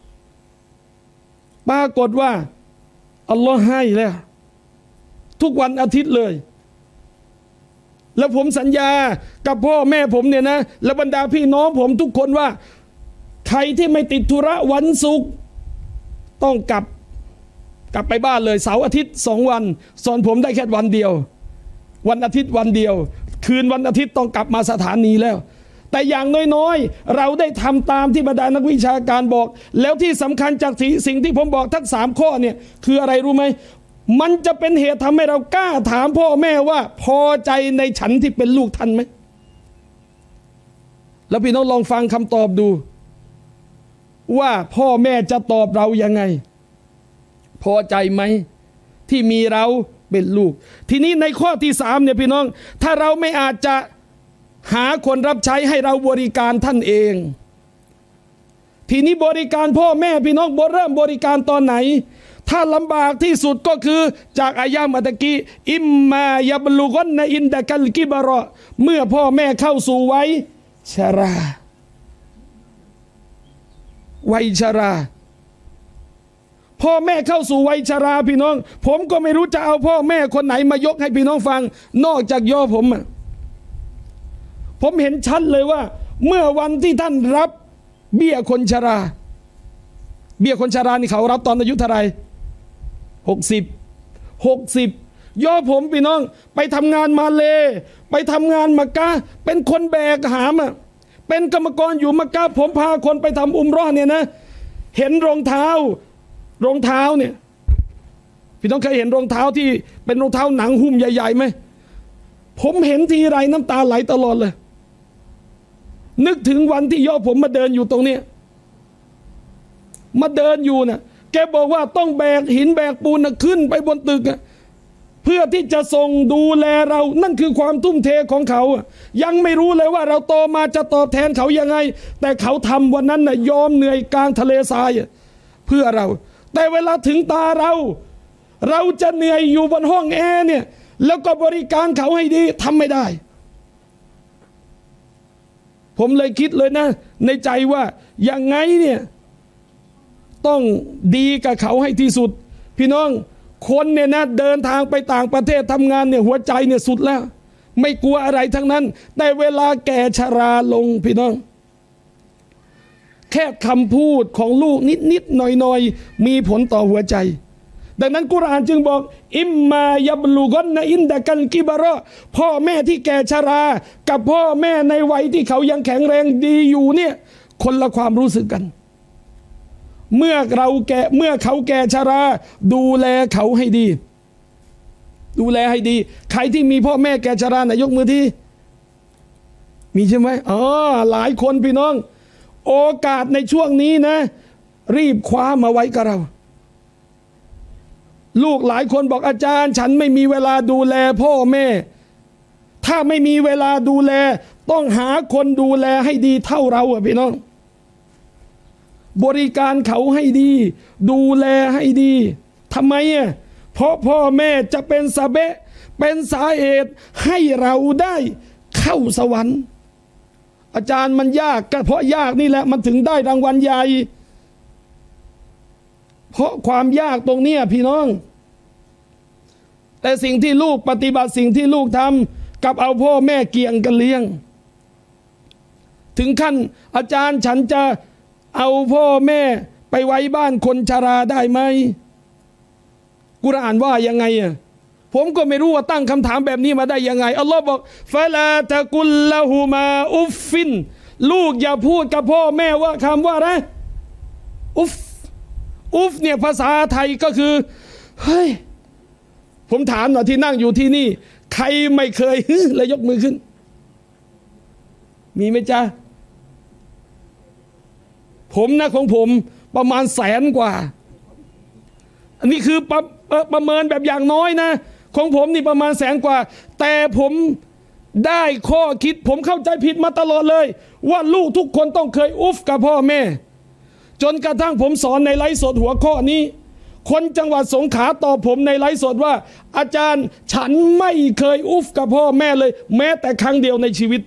[SPEAKER 1] ปรากฏว่าอัลลอฮ์ให้แล้วทุกวันอาทิตย์เลยแล้วผมสัญญากับพ่อแม่ผมเนี่ยนะและบรรดาพี่น้องผมทุกคนว่าใครที่ไม่ติดธุระวันศุกร์ต้องกลับกลับไปบ้านเลยเสาร์อาทิตย์สองวันสอนผมได้แค่วันเดียววันอาทิตย์วันเดียวคืนวันอาทิตย์ต้องกลับมาสถานีแล้วแต่อย่างน้อยๆเราได้ทำตามที่บรรดานักวิชาการบอกแล้วที่สำคัญจากสิ่งที่ผมบอกทั้งสามข้อเนี่ยคืออะไรรู้ไหมมันจะเป็นเหตุทำให้เรากล้าถามพ่อแม่ว่าพอใจในฉันที่เป็นลูกท่านไหมแล้วพี่น้องลองฟังคำตอบดูว่าพ่อแม่จะตอบเรายังไงพอใจไหมที่มีเราเป็นลูกทีนี้ในข้อที่สามเนี่ยพี่น้องถ้าเราไม่อาจจะหาคนรับใช้ให้เราบริการท่านเองทีนี้บริการพ่อแม่พี่น้องเริ่มบริการตอนไหนถ้าลำบากที่สุดก็คือจากอายะห์เมื่อกี้อิมมายับลุกอนนะอินดะกัลกิบะรอเมื่อพ่อแม่เข้าสู่วัยชราวัยชราพ่อแม่เข้าสู่วัยชราพี่น้องผมก็ไม่รู้จะเอาพ่อแม่คนไหนมายกให้พี่น้องฟังนอกจากย่อผมอ่ะผมเห็นชัดเลยว่าเมื่อวันที่ท่านรับเบี้ยคนชราเบี้ยคนชรานี่เขารับตอนอายุเท่าไหร่หกสิบหกสิบย่อผมพี่น้องไปทำงานมาเลไปทำงานมักกะห์เป็นคนแบกหามอ่ะเป็นกรรมกรอยู่มักกะห์ผมพาคนไปทำอุมเราะห์เนี่ยนะเห็นรองเท้ารองเท้าเนี่ยพี่น้องเคยเห็นรองเท้าที่เป็นรองเท้าหนังหุ้มใหญ่ๆไหมผมเห็นทีไรน้ำตาไหลตลอดเลยนึกถึงวันที่ย่อผมมาเดินอยู่ตรงนี้มาเดินอยู่น่ะแกบอกว่าต้องแบกหินแบกปูนขึ้นไปบนตึกเพื่อที่จะส่งดูแลเรานั่นคือความทุ่มเทของเขายังไม่รู้เลยว่าเราโตมาจะตอบแทนเขายังไงแต่เขาทำวันนั้นน่ะยอมเหนื่อยกลางทะเลทรายเพื่อเราแต่เวลาถึงตาเราเราจะเหนื่อยอยู่บนห้องแอร์เนี่ยแล้วก็บริการเขาให้ดีทำไม่ได้ผมเลยคิดเลยนะในใจว่ายังไงเนี่ยต้องดีกับเขาให้ที่สุดพี่น้องคนเนี่ยนะเดินทางไปต่างประเทศทำงานเนี่ยหัวใจเนี่ยสุดแล้วไม่กลัวอะไรทั้งนั้นแต่เวลาแก่ชราลงพี่น้องแค่คำพูดของลูกนิดๆหน่อยๆมีผลต่อหัวใจดังนั้นกุรอานจึงบอกอิมมายับลูกอนนะอินดะกันกิบะรอพ่อแม่ที่แก่ชรากับพ่อแม่ในวัยที่เขายังแข็งแรงดีอยู่เนี่ยคนละความรู้สึกกันเมื่อเราแก่เมื่อเขาแก่ชราดูแลเขาให้ดีดูแลให้ดีใครที่มีพ่อแม่แก่ชรานะยกมือที่มีใช่ไหมอ๋อหลายคนพี่น้องโอกาสในช่วงนี้นะรีบคว้ามาไว้กับเราลูกหลายคนบอกอาจารย์ฉันไม่มีเวลาดูแลพ่อแม่ถ้าไม่มีเวลาดูแลต้องหาคนดูแลให้ดีเท่าเราอะพี่น้องบริการเขาให้ดีดูแลให้ดีทำไมอ่ะเพราะพ่อแม่จะเป็นสะเบะเป็นสาเหตุให้เราได้เข้าสวรรค์อาจารย์มันยากก็เพราะยากนี่แหละมันถึงได้รางวัลใหญ่เพราะความยากตรงนี้พี่น้องแต่สิ่งที่ลูกปฏิบัติสิ่งที่ลูกทำกับเอาพ่อแม่เกี่ยงกันเลี้ยงถึงขั้นอาจารย์ฉันจะเอาพ่อแม่ไปไว้บ้านคนชราได้ไหมกุรอานว่ายังไงอ่ะผมก็ไม่รู้ว่าตั้งคำถามแบบนี้มาได้ยังไงอัลลอฮ์บอกฟะลาตะกุลละหูมาอุฟฟินลูกอย่าพูดกับพ่อแม่ว่าคำว่าอะไรอุฟอุฟเนี่ยภาษาไทยก็คือเฮ้ยผมถามหน่อยที่นั่งอยู่ที่นี่ใครไม่เคยฮึเลยยกมือขึ้นมีไหมจ๊ะผมนะของผมประมาณแสนกว่าอันนี้คือประประเมินแบบอย่างน้อยนะของผมนี่ประมาณแสนกว่าแต่ผมได้ข้อคิดผมเข้าใจผิดมาตลอดเลยว่าลูกทุกคนต้องเคยอุฟกับพ่อแม่จนกระทั่งผมสอนในไลฟ์สดหัวข้อนี้คนจังหวัดสงขลาตอบผมในไลฟ์สดว่าอาจารย์ฉันไม่เคยอุฟกับพ่อแม่เลยแม้แต่ครั้งเดียวในชีวิต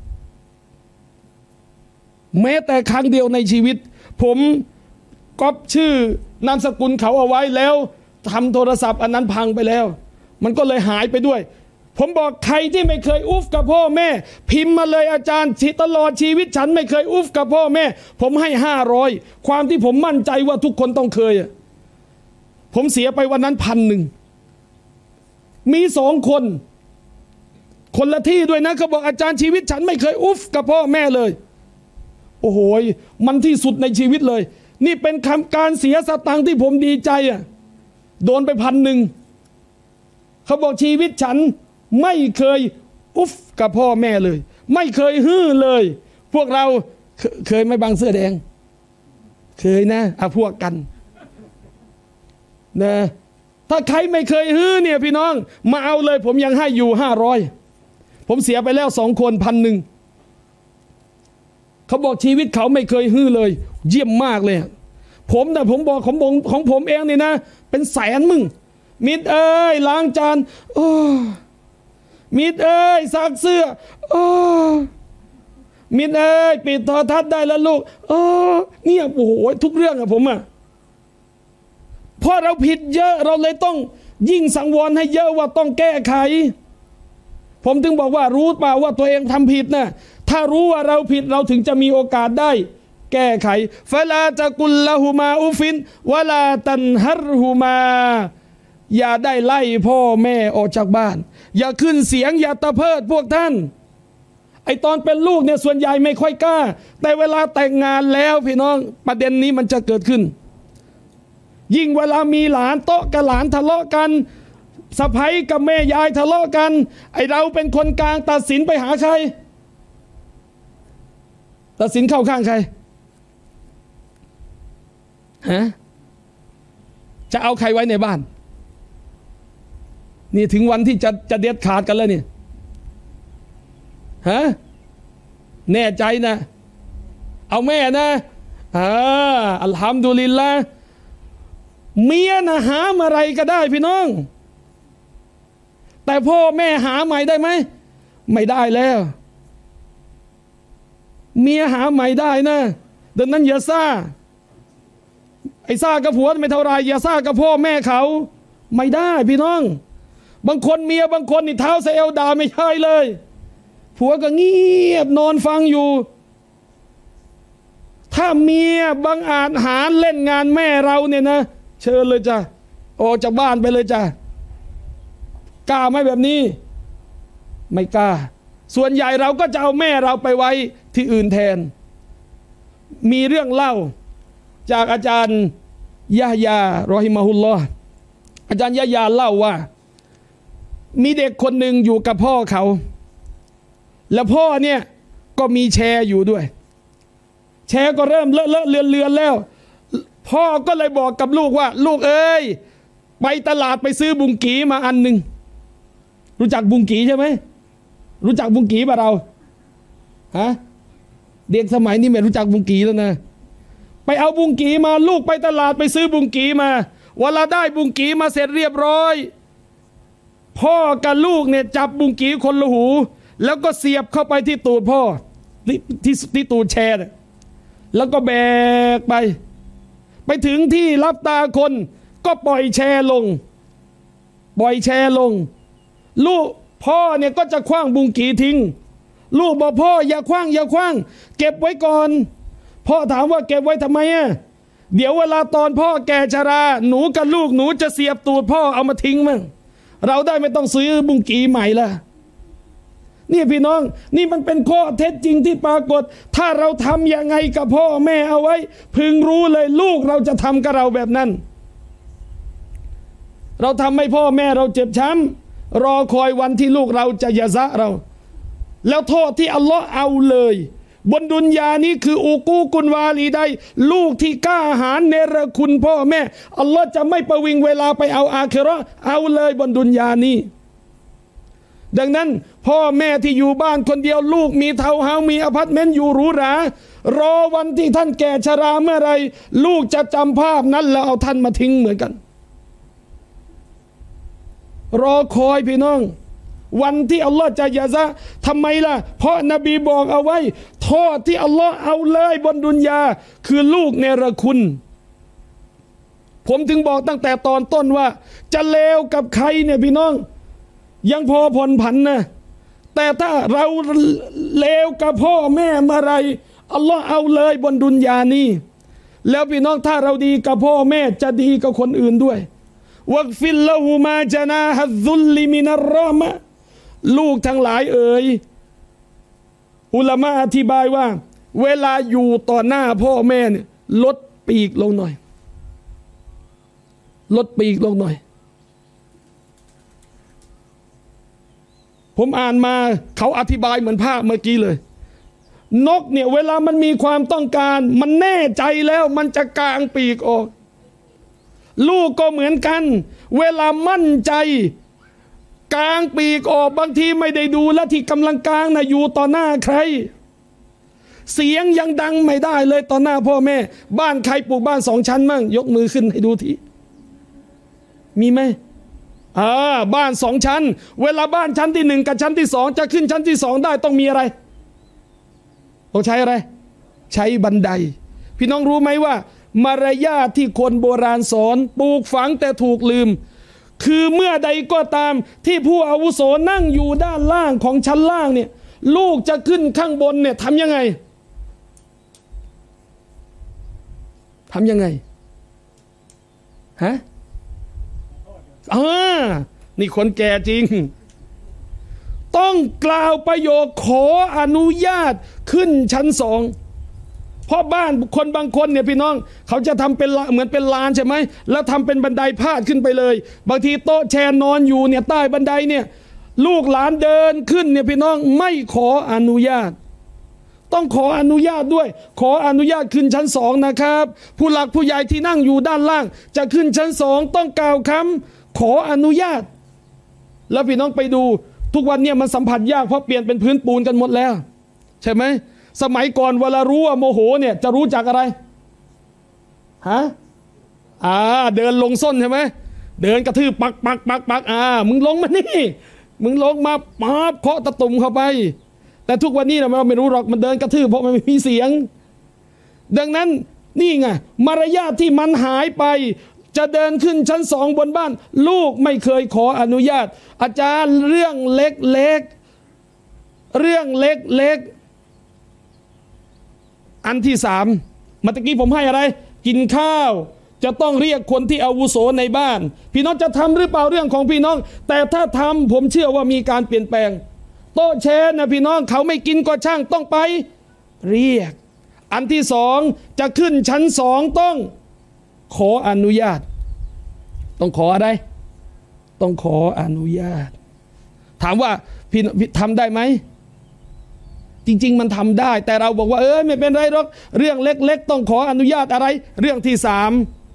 [SPEAKER 1] แม้แต่ครั้งเดียวในชีวิตผมก๊อปชื่อนามสกุลเขาเอาไว้แล้วทำโทรศัพท์อันนั้นพังไปแล้วมันก็เลยหายไปด้วยผมบอกใครที่ไม่เคยอุฟกับพ่อแม่พิมพ์มาเลยอาจารย์ตลอดชีวิตฉันไม่เคยอุฟกับพ่อแม่ผมให้ห้าร้อยความที่ผมมั่นใจว่าทุกคนต้องเคยผมเสียไปวันนั้นพันหนึ่งมีสองคนคนละที่ด้วยนะเขาบอกอาจารย์ชีวิตฉันไม่เคยอุฟกับพ่อแม่เลยโอ้โหมันที่สุดในชีวิตเลยนี่เป็นคำการเสียสตังค์ที่ผมดีใจอ่ะโดนไปพันหนึ่งเขาบอกชีวิตฉันไม่เคยอุฟกับพ่อแม่เลยไม่เคยฮื้อเลยพวกเราเคเคยไหมบางเสื้อแดงเคยนะอ่ะพวกกันนะถ้าใครไม่เคยฮื้อเนี่ยพี่น้องมาเอาเลยผมยังให้อยู่ห้าร้อยผมเสียไปแล้วสองคนพันหนึ่งเขาบอกชีวิตเขาไม่เคยฮื้อเลยเยี่ยมมากเลยผมแต่ผมบอกของผมของผมเองนี่นะเป็นแสนมึงมิดเอ้ยล้างจานโอ้มิดเอ้ยซักเสื้อโอ้มิดเอ้ยปิดโทรทัศน์ได้แล้วลูกโอ้เนี่ยโอ้โหทุกเรื่องอะผมอะเพราะเราผิดเยอะเราเลยต้องยิ่งสังวรให้เยอะว่าต้องแก้ไขผมถึงบอกว่ารู้เปล่าว่าตัวเองทำผิดนะถ้ารู้ว่าเราผิดเราถึงจะมีโอกาสได้แก้ไขฟะลาตะกุลละหูมาอุฟินวะลาตันฮัรหูมาอย่าได้ไล่พ่อแม่ออกจากบ้านอย่าขึ้นเสียงอย่าตะเพิดพวกท่านไอตอนเป็นลูกเนี่ยส่วนใหญ่ไม่ค่อยกล้าแต่เวลาแต่งงานแล้วพี่น้องประเด็นนี้มันจะเกิดขึ้นยิ่งเวลามีหลานโต๊ะกับหลานทะเลาะกันสะใภ้กับแม่ยายทะเลาะกันไอเราเป็นคนกลางตัดสินไปหาใครตัดสินเข้าข้างใครฮะจะเอาใครไว้ในบ้านนี่ถึงวันที่จะจะเด็ดขาดกันแล้วเนี่ยฮะแน่ใจนะเอาแม่นะอ่าอัลฮัมดุลิลละห์เมียนะหาอะไรก็ได้พี่น้องแต่พ่อแม่หาใหม่ได้ไหมไม่ได้แล้วเมียหาใหม่ได้นะดังนั้นอย่าซ่าไอ้ซ่ากับผัวไม่เท่าไรอย่าซ่ากับพ่อแม่เขาไม่ได้พี่น้องบางคนเมียบางคนนี่เท้าใส่เอวด่าไม่ใช่เลยผัวก็เงียบนอนฟังอยู่ถ้าเมียบางอาจหาเล่นงานแม่เราเนี่ยนะเชิญเลยจ้ะออกจากบ้านไปเลยจ้ะกล้าไหมแบบนี้ไม่กล้าส่วนใหญ่เราก็จะเอาแม่เราไปไว้ที่อื่นแทนมีเรื่องเล่าจากอาจารย์ยะฮยารอฮิมะฮุลลอฮ์อาจารย์ยะฮยาเล่าว่ามีเด็กคนหนึ่งอยู่กับพ่อเขาแล้วพ่อเนี่ยก็มีแชร์อยู่ด้วยแชร์ก็เริ่มเลอะเลอะเลือนเลือนแล้วพ่อก็เลยบอกกับลูกว่าลูกเอ้ยไปตลาดไปซื้อบุงกีมาอันหนึ่งรู้จักบุงกีใช่ไหมรู้จักบุงกีป่ะเราฮะเด็กสมัยนี้ไม่รู้จักบุงกีแล้วนะไปเอาบุงกีมาลูกไปตลาดไปซื้อบุงกีมาเวลาได้บุงกีมาเสร็จเรียบร้อยพ่อกับลูกเนี่ยจับบุงกีคนละหูแล้วก็เสียบเข้าไปที่ตูดพ่อที่ที่ที่ตูดแชร์แล้วก็แบกไปไปถึงที่รับตาคนก็ปล่อยแชร์ลงปล่อยแชร์ลงลูกพ่อเนี่ยก็จะคว้างบุงกีทิ้งลูกบอกพ่ออย่าคว้างอย่าคว้างเก็บไว้ก่อนพ่อถามว่าเก็บไว้ทำไมอ่ะเดี๋ยวเวลาตอนพ่อแก่ชราหนูกับลูกหนูจะเสียบตูดพ่อเอามาทิ้งมั่งเราได้ไม่ต้องซื้อบุงกีใหม่ละนี่พี่น้องนี่มันเป็นข้อเท็จจริงที่ปรากฏถ้าเราทำยังไงกับพ่อแม่เอาไว้พึงรู้เลยลูกเราจะทำกับเราแบบนั้นเราทำให้พ่อแม่เราเจ็บช้ำรอคอยวันที่ลูกเราจะยะซะเราแล้วโทษที่อัลลอฮ์เอาเลยบนดุนยานี้คืออูกูกุนวาลีได้ลูกที่กล้าหาญเนรคุณพ่อแม่อัลลอฮ์จะไม่ประวิงเวลาไปเอาอาคิเราะห์เอาเลยบนดุนยานี้ดังนั้นพ่อแม่ที่อยู่บ้านคนเดียวลูกมีเทาเฮามีอพาร์ตเมนต์อยู่หรูหรารอวันที่ท่านแก่ชราเมื่อไรลูกจะจำภาพนั้นแล้วเอาท่านมาทิ้งเหมือนกันรอคอยพี่น้องวันที่อัลลอฮ์จะยะซะทำไมล่ะเพราะนบีบอกเอาไว้โทษที่อัลลอฮ์เอาเลยบนดุนยาคือลูกเนรคุณผมถึงบอกตั้งแต่ตอนต้นว่าจะเลวกับใครเนี่ยพี่น้องยังพอผ่อนผันนะแต่ถ้าเราเลวกับพ่อแม่เมื่อไรอัลลอฮ์เอาเลยบนดุนยานี้แล้วพี่น้องถ้าเราดีกับพ่อแม่จะดีกับคนอื่นด้วยวักฟิลละหูมาจานาฮัซุลลิมินัรรอมะลูกทั้งหลายเอ๋ยอุลามะอธิบายว่าเวลาอยู่ต่อหน้าพ่อแม่เนี่ยลดปีกลงหน่อยลดปีกลงหน่อยผมอ่านมาเขาอธิบายเหมือนภาพเมื่อกี้เลยนกเนี่ยเวลามันมีความต้องการมันแน่ใจแล้วมันจะกางปีกออกลูกก็เหมือนกันเวลามั่นใจกางปีกออกบางทีไม่ได้ดูและที่กำลังกางนะอยู่ต่อหน้าใครเสียงยังดังไม่ได้เลยต่อหน้าพ่อแม่บ้านใครปลูกบ้านสองชั้นมั่งยกมือขึ้นให้ดูทีมีไหมอ่าบ้านสองชั้นเวลาบ้านชั้นที่หนึ่งกับชั้นที่สองจะขึ้นชั้นที่สองได้ต้องมีอะไรต้องใช้อะไรใช้บันไดพี่น้องรู้ไหมว่ามารยาทที่คนโบราณสอนปลูกฝังแต่ถูกลืมคือเมื่อใดก็ตามที่ผู้อาวุโสนั่งอยู่ด้านล่างของชั้นล่างเนี่ยลูกจะขึ้นข้างบนเนี่ยทำยังไงทำยังไงฮะอ่านี่คนแก่จริงต้องกล่าวประโยคขออนุญาตขึ้นชั้นสองเพราะบ้านคนบางคนเนี่ยพี่น้องเขาจะทำเป็นเหมือนเป็นลานใช่ไหมแล้วทำเป็นบันไดพาดขึ้นไปเลยบางทีโต๊ะแชร์นอนอยู่เนี่ยใต้บันไดเนี่ยลูกหลานเดินขึ้นเนี่ยพี่น้องไม่ขออนุญาตต้องขออนุญาตด้วยขออนุญาตขึ้นชั้นสองนะครับผู้หลักผู้ใหญ่ที่นั่งอยู่ด้านล่างจะขึ้นชั้นสองต้องกล่าวคำขออนุญาตแล้วพี่น้องไปดูทุกวันเนี่ยมันสัมผัสยากเพราะเปลี่ยนเป็นพื้นปูนกันหมดแล้วใช่ไหมสมัยก่อนเวลารู้ว่าโมโหเนี่ยจะรู้จักอะไรฮะอ่าเดินลงส้นใช่ไหมเดินกระทืบปักปักปักปักอ่ามึงลงมานี่มึงลงมาปั๊บเคาะตะตุ่มเข้าไปแต่ทุกวันนี้เราไม่รู้หรอกมันเดินกระทืบเพราะมันไม่มีเสียงดังนั้นนี่ไงมารยาทที่มันหายไปจะเดินขึ้นชั้นสองบนบ้านลูกไม่เคยขออนุญาตอาจารย์เรื่องเล็กๆเรื่องเล็กๆอันที่สามเมื่อกี้ผมให้อะไรกินข้าวจะต้องเรียกคนที่อาวุโสในบ้านพี่น้องจะทำหรือเปล่าเรื่องของพี่น้องแต่ถ้าทำผมเชื่อว่ามีการเปลี่ยนแปลงโต๊ะแชร์นะพี่น้องเขาไม่กินก็ช่างต้องไปเรียกอันที่สองจะขึ้นชั้นสองต้องขออนุญาตต้องขออะไรต้องขออนุญาตถามว่าพี่ทำได้ไหมจริงๆมันทำได้แต่เราบอกว่าเออไม่เป็นไรหรอกเรื่องเล็กๆต้องขออนุญาตอะไรเรื่องที่สาม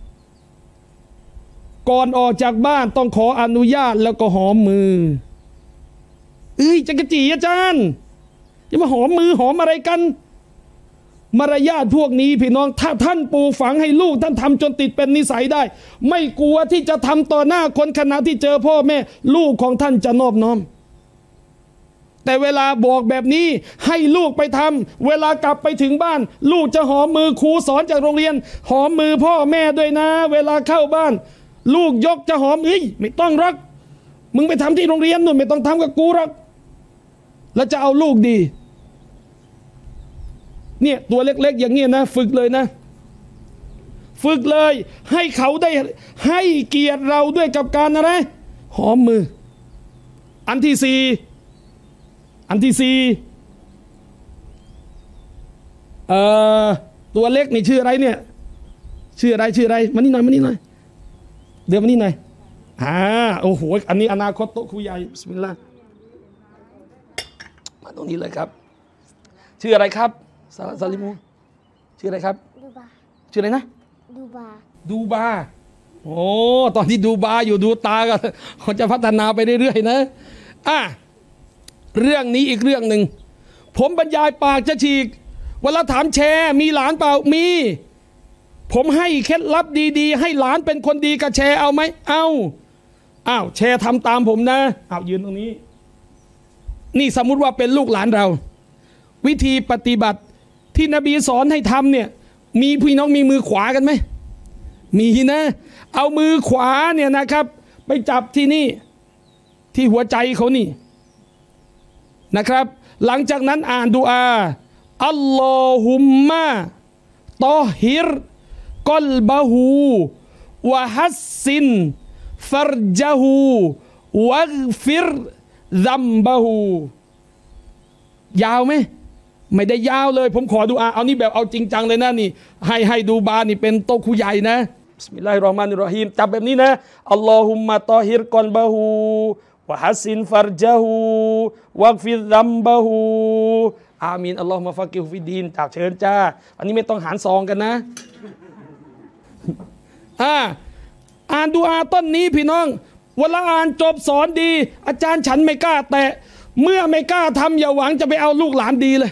[SPEAKER 1] ก่อนออกจากบ้านต้องขออนุญาตแล้วก็หอมมือเอ้ยจักรจีอาจารย์จะมาหอมมือหอมอะไรกันมารยาทพวกนี้พี่น้องถ้าท่านปลูกฝังให้ลูกท่านทำจนติดเป็นนิสัยได้ไม่กลัวที่จะทำต่อหน้าคนขณะที่เจอพ่อแม่ลูกของท่านจะนอบน้อมแต่เวลาบอกแบบนี้ให้ลูกไปทำเวลากลับไปถึงบ้านลูกจะหอมมือครูสอนจากโรงเรียนหอมมือพ่อแม่ด้วยนะเวลาเข้าบ้านลูกยกจะหอมเอ้ยไม่ต้องรักมึงไปทำที่โรงเรียนนู่นไม่ต้องทำกับกูรักแล้วจะเอาลูกดีเนี่ยตัวเล็กๆอย่างเงี้ยนะฝึกเลยนะฝึกเลยให้เขาได้ให้เกียรติเราด้วยกับการอะไรหอมมืออันที่สี่อันที่สี่เอ่อตัวเล็กนี่ชื่ออะไรเนี่ยชื่ออะไรชื่ออะไรมานี่หน่อยมานี่หน่อยเดี๋ยวมานี่หน่อยอ่าโอ้โหอันนี้อนาคตโต๊ะครูใหญ่บิสมิลลาห์มาตรงนี้เลยครับชื่ออะไรครับซาลิมูชื่ออะไรครับดูบาชื่ออะไรนะดูบาดูบาโอ้ตอนที่ดูบาอยู่ดูตาก็เขาจะพัฒนาไปเรื่อยๆนะอ่ะเรื่องนี้อีกเรื่องหนึ่งผมบรรยายปากจะฉีกเวลาถามแชร์มีหลานเปล่ามีผมให้เคล็ดลับดีๆให้หลานเป็นคนดีกับแชร์เอาไหมเอาอ้าวแชร์ทำตามผมนะอ้าวยืนตรงนี้นี่สมมุติว่าเป็นลูกหลานเราวิธีปฏิบัติที่นบีสอนให้ทำเนี่ยมีพี่น้องมีมือขวากันไหมมีนะเอามือขวาเนี่ยนะครับไปจับที่นี่ที่หัวใจเขานี่นะครับหลังจากนั้นอ่านดุอาอัลลอฮุมมะตอฮิรกอลบะฮูวะฮัสซินฟัรจาฮูวักฟิรซัมบะฮูยาวไหมไม่ได้ยาวเลยผมขอดุอาเอานี่แบบเอาจริงจังเลยนะนี่ให้ให้ดูบานี่เป็นโต๊ะครูใหญ่นะบิสมิลลาฮิรเราะห์มานิรเราะฮีมจับแบบนี้นะอัลลอฮุมมะตอฮิรกอลบะฮูวะฮัสซินฟัรจาฮูวักฟิรซัมบะฮูอามีนอัลลอฮุมะฟักิฮุฟิดดีนจากเชิญจ้าอันนี้ไม่ต้องหารซองกันนะอ่าอ่านดุอาต้นนี้พี่น้องเวลาอ่านจบสอนดีอาจารย์ฉันไม่กล้าแตะเมื่อไม่กล้าทำอย่าหวังจะไปเอาลูกหลานดีเลย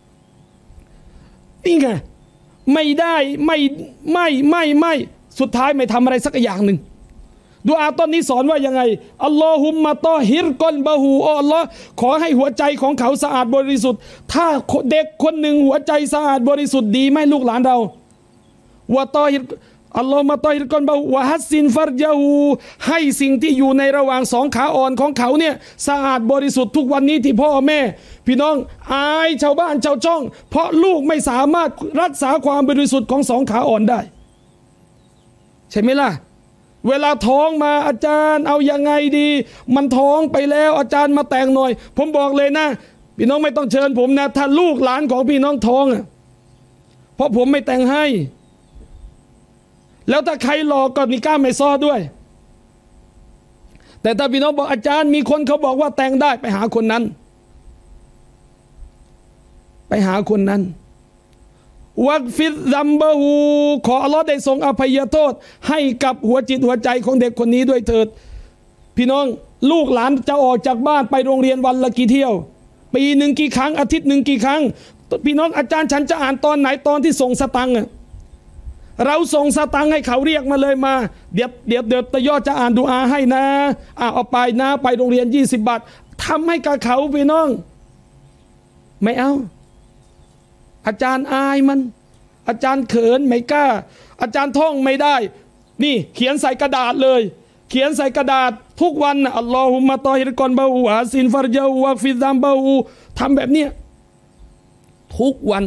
[SPEAKER 1] นี่ไงไม่ได้ไม่ไม่ไม่ไม่สุดท้ายไม่ทำอะไรสักอย่างหนึ่งดุอาต้นนี้สอนว่ายังไงอัลลอฮุมมะตอฮิรกอลบะฮูอัลลอฮ์ขอให้หัวใจของเขาสะอาดบริสุทธิ์ถ้าเด็กคนหนึ่งหัวใจสะอาดบริสุทธิ์ดีไหมลูกหลานเราวะตอฮิรอัลลอฮ์มาตอฮิรกอนบะฮูวะฮัสซินฟัรจาฮูให้สิ่งที่อยู่ในระหว่างสองขาอ่อนของเขาเนี่ยสะอาดบริสุทธิ์ทุกวันนี้ที่พ่อแม่พี่น้องอายชาวบ้านชาวช่องเพราะลูกไม่สามารถรักษาความบริสุทธิ์ของสองขาอ่อนได้ใช่ไหมล่ะเวลาท้องมาอาจารย์เอายังไงดีมันท้องไปแล้วอาจารย์มาแต่งหน่อยผมบอกเลยนะพี่น้องไม่ต้องเชิญผมนะถ้าลูกหลานของพี่น้องท้องอ่ะเพราะผมไม่แต่งให้แล้วถ้าใครหลอกก็นิก้าไม่ซ้อด้วยแต่ถ้าพี่น้องบอกอาจารย์มีคนเขาบอกว่าแต่งได้ไปหาคนนั้นไปหาคนนั้นวักฟิรซัมบะฮูขออัลลอฮ์ได้ทรงอภัยโทษให้กับหัวจิตหัวใจของเด็กคนนี้ด้วยเถิดพี่น้องลูกหลานจะออกจากบ้านไปโรงเรียนวันละกี่เที่ยวปีหนึ่งกี่ครั้งอาทิตย์หนึ่งกี่ครั้งพี่น้องอาจารย์ฉันจะอ่านตอนไหนตอนที่ส่งสตังค์เราส่งสตังค์ให้เขาเรียกมาเลยมาเดี๋ยวเดี๋ยวเดี๋ยวตะยอดจะอ่านดุอาให้นะอ่าเอาไปนะไปโรงเรียนยี่สิบบาททำให้กับเขาพี่น้องไม่เอาอาจารย์อายมันอาจารย์เขินไม่กล้าอาจารย์ท่องไม่ได้นี่เขียนใส่กระดาษเลยเขียนใส่กระดาษทุกวันนะอัลลอฮุมะตอฮิรกอนบาอูอาซินฟัรจาอูวะฟิซัมบาอูทำแบบเนี้ยทุกวัน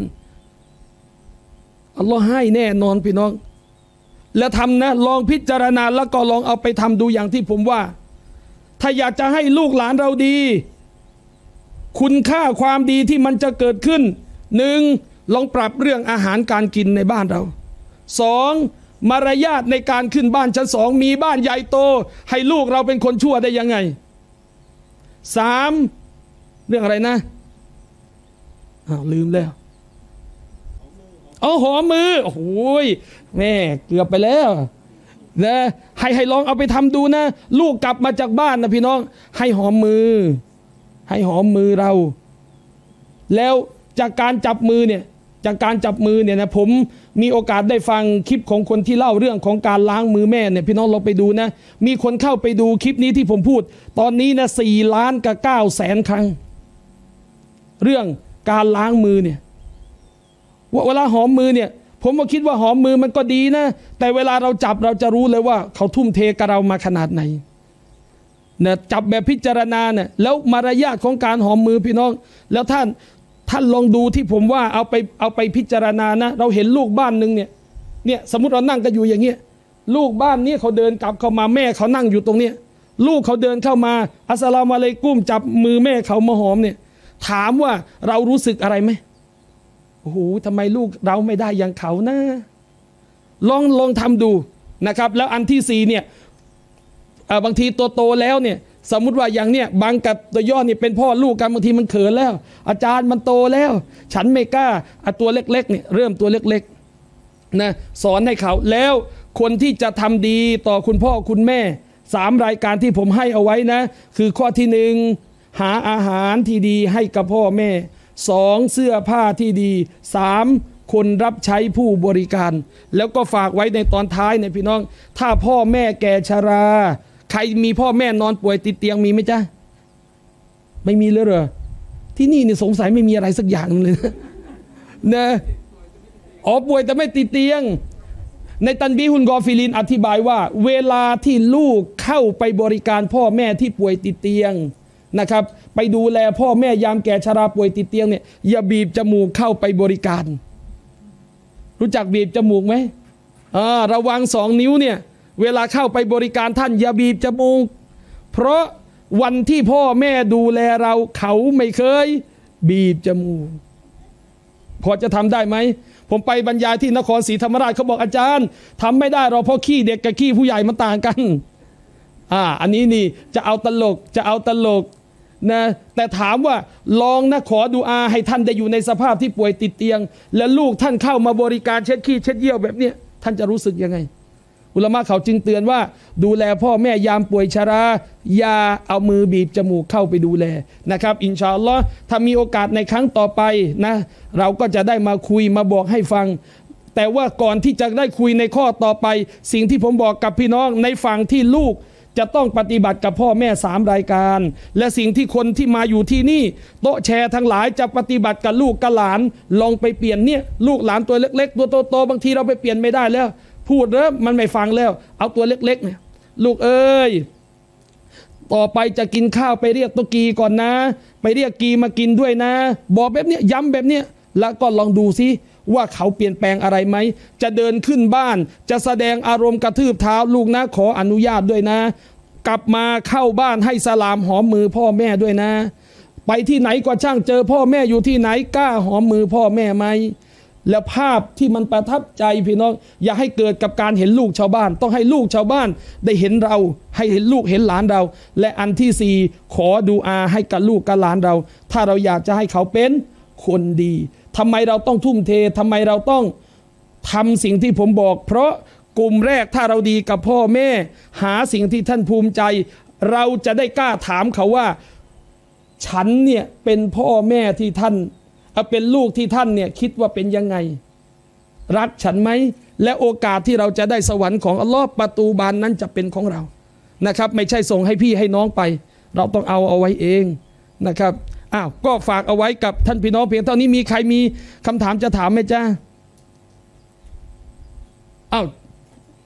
[SPEAKER 1] อัลลอฮ์ให้แน่นอนพี่น้องแล้วทำนะลองพิจารณาแล้วก็ลองเอาไปทำดูอย่างที่ผมว่าถ้าอยากจะให้ลูกหลานเราดีคุณค่าความดีที่มันจะเกิดขึ้นหนึ่งลองปรับเรื่องอาหารการกินในบ้านเราสองมารยาทในการขึ้นบ้านชั้นสองมีบ้านใหญ่โตให้ลูกเราเป็นคนชั่วได้ยังไงสามเรื่องอะไรนะอ้าวลืมแล้วเอาหอมมือโอ้โหแม่เกือบไปแล้วนะให้ให้ลองเอาไปทำดูนะลูกกลับมาจากบ้านนะพี่น้องให้หอมมือให้หอมมือเราแล้วจากการจับมือเนี่ยจากการจับมือเนี่ยนะผมมีโอกาสได้ฟังคลิปของคนที่เล่าเรื่องของการล้างมือแม่เนี่ยพี่น้องลองไปดูนะมีคนเข้าไปดูคลิปนี้ที่ผมพูดตอนนี้นะสี่ล้านกับเก้าแสนครั้งเรื่องการล้างมือเนี่ยเวลาหอมมือเนี่ยผมก็คิดว่าหอมมือมันก็ดีนะแต่เวลาเราจับเราจะรู้เลยว่าเขาทุ่มเทกับเรามาขนาดไหนเนี่ยจับแบบพิจารณาเนี่ยแล้วมารยาทของการหอมมือพี่น้องแล้วท่านท่านลองดูที่ผมว่าเอาไปเอาไปพิจารณานะเราเห็นลูกบ้านนึงเนี่ยเนี่ยสมมุติเรานั่งกันอยู่อย่างเงี้ยลูกบ้านนี้เขาเดินกลับเข้ามาแม่เขานั่งอยู่ตรงเนี้ยลูกเขาเดินเข้ามาอัสสลามุอะลัยกุมจับมือแม่เขามาหอมเนี่ยถามว่าเรารู้สึกอะไรไหมโอ้โหทำไมลูกเราไม่ได้อย่างเขานะลองลองทำดูนะครับแล้วอันที่สี่เนี่ยบางทีตัวโตแล้วเนี่ยสมมุติว่าอย่างเนี้ยบางกับตัวย่อเนี่ยเป็นพ่อลูกกันบางทีมันเขินแล้วอาจารย์มันโตแล้วฉันไม่กล้าเอาตัวเล็กๆเนี่ยเริ่มตัวเล็กๆนะสอนให้เขาแล้วคนที่จะทำดีต่อคุณพ่อคุณแม่สามรายการที่ผมให้เอาไว้นะคือข้อที่หนึ่งหาอาหารที่ดีให้กับพ่อแม่สองเสื้อผ้าที่ดีสามคนรับใช้ผู้บริการแล้วก็ฝากไว้ในตอนท้ายเนี่ยพี่น้องถ้าพ่อแม่แก่ชราใครมีพ่อแม่นอนป่วยติดเตียงมีไหมจ๊ะไม่มีเลยเหรอที่นี่เนี่ยสงสัยไม่มีอะไรสักอย่างเลยนะนะอ๋อป่วยแต่ไม่ติดเตียงในตันบีฮุนกอฟิลินอธิบายว่าเวลาที่ลูกเข้าไปบริการพ่อแม่ที่ป่วยติดเตียงนะครับไปดูแลพ่อแม่ยามแก่ชราป่วยติดเตียงเนี่ยอย่าบีบจมูกเข้าไปบริการรู้จักบีบจมูกไหมอ่าระวังสองนิ้วเนี่ยเวลาเข้าไปบริการท่านอย่าบีบจมูกเพราะวันที่พ่อแม่ดูแลเราเขาไม่เคยบีบจมูกพอจะทำได้ไหมผมไปบรรยายที่นครศรีธรรมราชเขาบอกอาจารย์ทำไม่ได้เราเพราะขี้เด็กกับขี้ผู้ใหญ่มันต่างกันอ่าอันนี้นี่จะเอาตลกจะเอาตลกนะแต่ถามว่าลองนะขอดุอาให้ท่านได้อยู่ในสภาพที่ป่วยติดเตียงและลูกท่านเข้ามาบริการเช็ดขี้เช็ดเยี่ยวแบบเนี้ยท่านจะรู้สึกยังไงอุลามะเขาจึงเตือนว่าดูแลพ่อแม่ยามป่วยชราอย่าเอามือบีบจมูกเข้าไปดูแลนะครับอินชาอัลลอฮ์ถ้ามีโอกาสในครั้งต่อไปนะเราก็จะได้มาคุยมาบอกให้ฟังแต่ว่าก่อนที่จะได้คุยในข้อต่อไปสิ่งที่ผมบอกกับพี่น้องในฝั่งที่ลูกจะต้องปฏิบัติกับพ่อแม่สามรายการและสิ่งที่คนที่มาอยู่ที่นี่โต๊ะแชร์ทั้งหลายจะปฏิบัติกับลูกกับหลานลองไปเปลี่ยนเนี่ยลูกหลานตัวเล็กๆตัวโตๆบางทีเราไปเปลี่ยนไม่ได้แล้วพูดแล้วมันไม่ฟังแล้วเอาตัวเล็กๆเนี่ยลูกเอ้ยต่อไปจะกินข้าวไปเรียกตุกีก่อนนะไปเรียกกีมากินด้วยนะบอกแบบเนี้ยย้ำแบบเนี้ยแล้วก็ลองดูซิว่าเขาเปลี่ยนแปลงอะไรไหมจะเดินขึ้นบ้านจะแสดงอารมณ์กระทืบเท้าลูกนะขออนุญาตด้วยนะกลับมาเข้าบ้านให้สลามหอมมือพ่อแม่ด้วยนะไปที่ไหนก็ช่างเจอพ่อแม่อยู่ที่ไหนกล้าหอมมือพ่อแม่ไหมแล้วภาพที่มันประทับใจพี่น้องอย่าให้เกิดกับการเห็นลูกชาวบ้านต้องให้ลูกชาวบ้านได้เห็นเราให้เห็นลูกเห็นหลานเราและอันที่สี่ขอดุอาให้กับลูกกับหลานเราถ้าเราอยากจะให้เขาเป็นคนดีทำไมเราต้องทุ่มเททำไมเราต้องทำสิ่งที่ผมบอกเพราะกลุ่มแรกถ้าเราดีกับพ่อแม่หาสิ่งที่ท่านภูมิใจเราจะได้กล้าถามเขาว่าฉันเนี่ยเป็นพ่อแม่ที่ท่านเป็นลูกที่ท่านเนี่ยคิดว่าเป็นยังไงรักฉันไหมและโอกาสที่เราจะได้สวรรค์ของอัลลอฮ์ประตูบานนั้นจะเป็นของเรานะครับไม่ใช่ส่งให้พี่ให้น้องไปเราต้องเอาเอาไว้เองนะครับอ้าวก็ฝากเอาไว้กับท่านพี่น้องเพียงเท่านี้มีใครมีคำถามจะถามไหมจ้าอ้าว